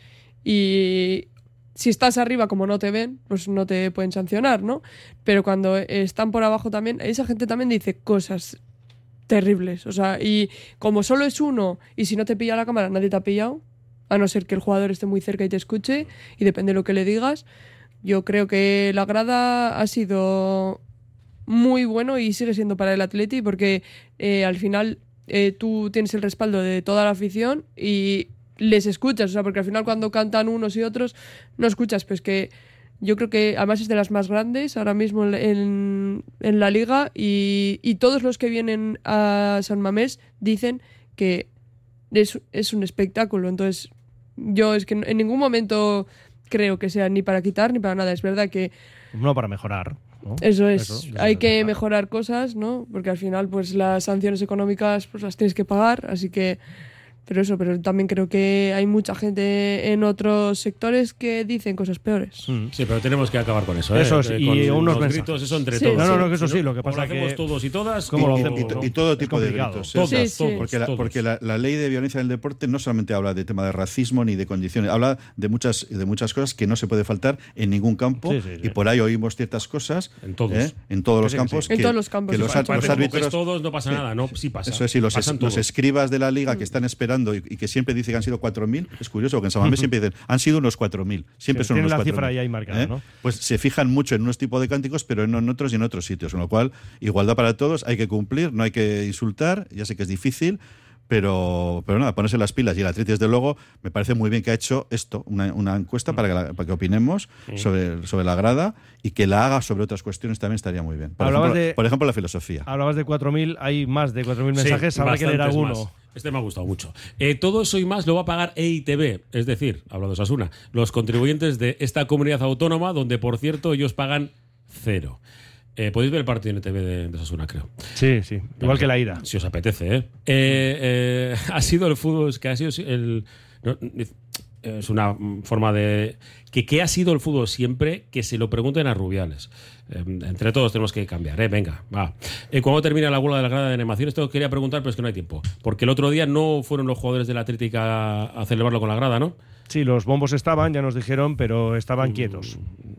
y si estás arriba como no te ven, pues no te pueden sancionar, ¿no? Pero cuando están por abajo también, esa gente también dice cosas terribles. O sea, y como solo es uno y si no te pilla la cámara nadie te ha pillado, a no ser que el jugador esté muy cerca y te escuche, y depende de lo que le digas, yo creo que la grada ha sido muy bueno y sigue siendo para el Atleti porque eh, al final eh, tú tienes el respaldo de toda la afición y les escuchas, o sea, porque al final cuando cantan unos y otros no escuchas, pues que yo creo que además es de las más grandes ahora mismo en, en la liga y, y todos los que vienen a San Mamés dicen que es, es un espectáculo, entonces yo es que en ningún momento creo que sea ni para quitar ni para nada, es verdad que no, para mejorar, ¿no? Eso es, Eso, hay eso, que claro. mejorar cosas, ¿no? Porque al final pues las sanciones económicas pues las tienes que pagar, así que pero eso, pero también creo que hay mucha gente en otros sectores que dicen cosas peores. Sí, pero tenemos que acabar con eso, ¿eh? Eso sí, con y unos los mensajes. gritos, eso entre Sí, todos. No, no, no, ¿eh? que eso sí, lo que Como pasa hacemos que- todos y todas, ¿Cómo lo y, hacemos? y- y todo tipo de complicado. gritos. ¿eh? Todas, Sí, sí. todos, Porque, la, todos. porque la, la ley de violencia en el deporte no solamente habla de tema de racismo ni de condiciones, habla de muchas de muchas cosas que no se puede faltar en ningún campo Sí, sí, sí. y por ahí oímos ciertas cosas En todos. ¿eh? en todos los Sí, sí, campos sí. En todos los campos, que sí, los, sí. ar- Parece los como que es árbitros todos, no pasa Sí. nada, no, sí pasa. Eso es, y los, es- Pasan los todos. escribas de la liga que están esperando y, y que siempre dicen que han sido cuatro mil, es curioso, porque en San Mamés siempre dicen, han sido unos cuatro mil, siempre Sí, son tienen unos la cuatro mil. cifra ahí, ahí marcada, ¿no? Pues se fijan mucho en unos tipos de cánticos, pero no en otros y en otros sitios, con lo cual, igualdad para todos, hay que cumplir, no hay que insultar, ya sé que es difícil, pero, pero nada, ponerse las pilas. Y el Atleti, desde luego, me parece muy bien que ha hecho esto, una, una encuesta para que, la- para que opinemos Sí. sobre, sobre la grada y que la haga sobre otras cuestiones también estaría muy bien. Por, Hablabas ejemplo, de- por ejemplo, la filosofía. Hablabas de cuatro mil, hay más de cuatro mil Sí, mensajes, habrá que leer bastantes alguno. más. Este me ha gustado mucho. Eh, todo eso y más lo va a pagar E I T B, es decir, hablo de Osasuna, los contribuyentes de esta comunidad autónoma, donde, por cierto, ellos pagan cero. Eh, podéis ver el partido en E T V de, de Osasuna, creo. Sí, sí, igual que la ida. Si os apetece, ¿eh? Eh, eh, ha sido el fútbol, es que ha sido el... no, es una forma de... Que ¿qué ha sido el fútbol siempre? Que se lo pregunten a Rubiales. Eh, entre todos tenemos que cambiar, ¿eh? Venga, va. Eh, ¿Cuándo termina la huelga de la grada de animación? Esto quería preguntar, pero es que no hay tiempo. Porque el otro día no fueron los jugadores de la Atlética a, a celebrarlo con la grada, ¿no? Sí, los bombos estaban, ya nos dijeron, pero estaban quietos.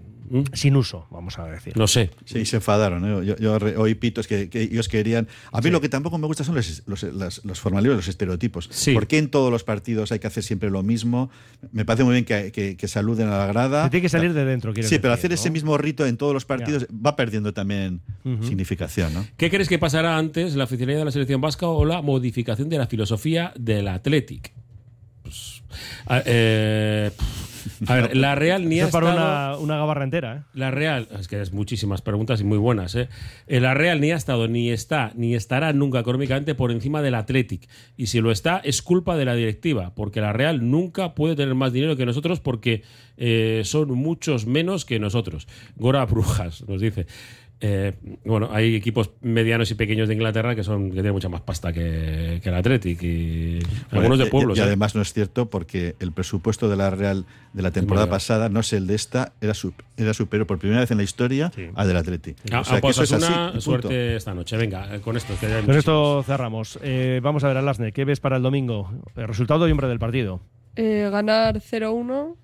Sin uso, vamos a decir. No sé. Sí, se enfadaron. ¿eh? Yo, yo re- oí pitos que, que ellos querían. A mí lo que tampoco me gusta son los, los, los, los formalismos, los estereotipos. Sí. ¿Por qué en todos los partidos hay que hacer siempre lo mismo? Me parece muy bien que, que, que saluden a la grada. Se tiene que salir de dentro, quiero Sí, pero decir, hacer ¿no? ese mismo rito en todos los partidos va perdiendo también Ujú. significación, ¿no? ¿Qué crees que pasará antes, la oficialidad de la selección vasca o la modificación de la filosofía del Athletic? Pues, a, eh, a ver, la Real ni ha Eso es para estado... una, una gabarra entera, ¿eh? La Real, es que es muchísimas preguntas y muy buenas, ¿eh? Eh, La Real ni ha estado, ni está, ni estará nunca económicamente por encima del Athletic. Y si lo está, es culpa de la directiva, porque la Real nunca puede tener más dinero que nosotros porque eh, son muchos menos que nosotros. Gora Brujas nos dice. Eh, bueno, hay equipos medianos y pequeños de Inglaterra que son que tienen mucha más pasta que, que el Athletic y algunos de y- pueblos. Y, ¿eh? además no es cierto porque el presupuesto de la Real de la temporada mayor. pasada, no es el de esta, era, su- era superior por primera vez en la historia al del Atleti. Ah, O sea, ah, que pues eso es así. Osasuna, y punto. suerte esta noche. Venga, eh, con esto. Que ya hay Con muchísimos. esto cerramos. Eh, vamos a ver, Alasne, ¿qué ves para el domingo? El resultado y hombre del partido. Eh, ganar cero uno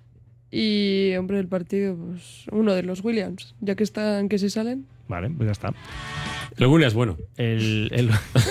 y hombre del partido, pues uno de los Williams, ya que están que se salen. Vale, pues ya está. El Williams, bueno. El, el...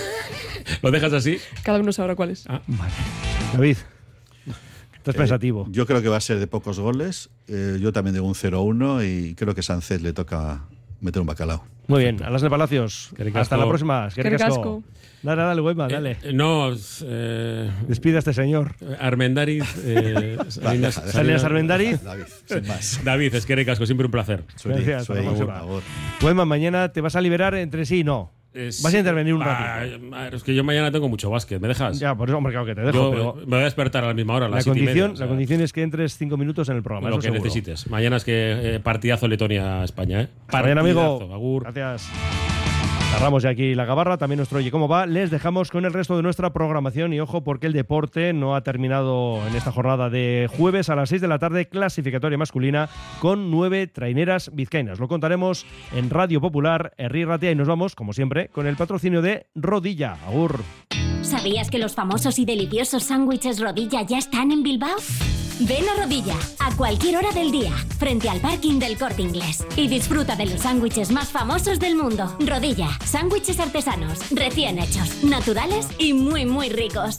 ¿Lo dejas así? Cada uno sabrá cuál es. Ah, vale. David, estás Eh, pensativo. Yo creo que va a ser de pocos goles. Eh, yo también de un cero uno y creo que Sánchez le toca meter un bacalao. Muy bien, Alasne Palacios. Qué Hasta la próxima. Qué ricasco. Dale, dale, Huema, dale. Eh, no, eh, Despide a este señor. Armendariz. Eh, Salinas- Deja, Salinas Armendariz. David, sin más. David, es que eres casco, siempre un placer. Gracias, hasta la Suey, próxima. por favor. Huema, mañana te vas a liberar entre sí y no. Es- Vas a intervenir un Ah, ratito. a ver, es que yo mañana tengo mucho básquet. ¿Me dejas? Ya, por eso, hombre, claro que te dejo. Yo pero me voy a despertar a la misma hora, a las la, siete y condición, media, o sea, la condición es que entres cinco minutos en el programa. lo eso que seguro. necesites. Mañana es que eh, partidazo Letonia-España, ¿eh? Hasta mañana, amigo. Partidazo, agur. Gracias. Cerramos ya aquí la gabarra, también nuestro Oye Cómo Va. Les dejamos con el resto de nuestra programación y ojo porque el deporte no ha terminado en esta jornada de jueves a las seis de la tarde, clasificatoria masculina con nueve traineras vizcaínas. Lo contaremos en Radio Popular, Herri Ratia y nos vamos, como siempre, con el patrocinio de Rodilla. Agur. San ¿Sabías que los famosos y deliciosos sándwiches Rodilla ya están en Bilbao? Ven a Rodilla a cualquier hora del día, frente al parking del Corte Inglés, y disfruta de los sándwiches más famosos del mundo. Rodilla, sándwiches artesanos, recién hechos, naturales y muy muy ricos.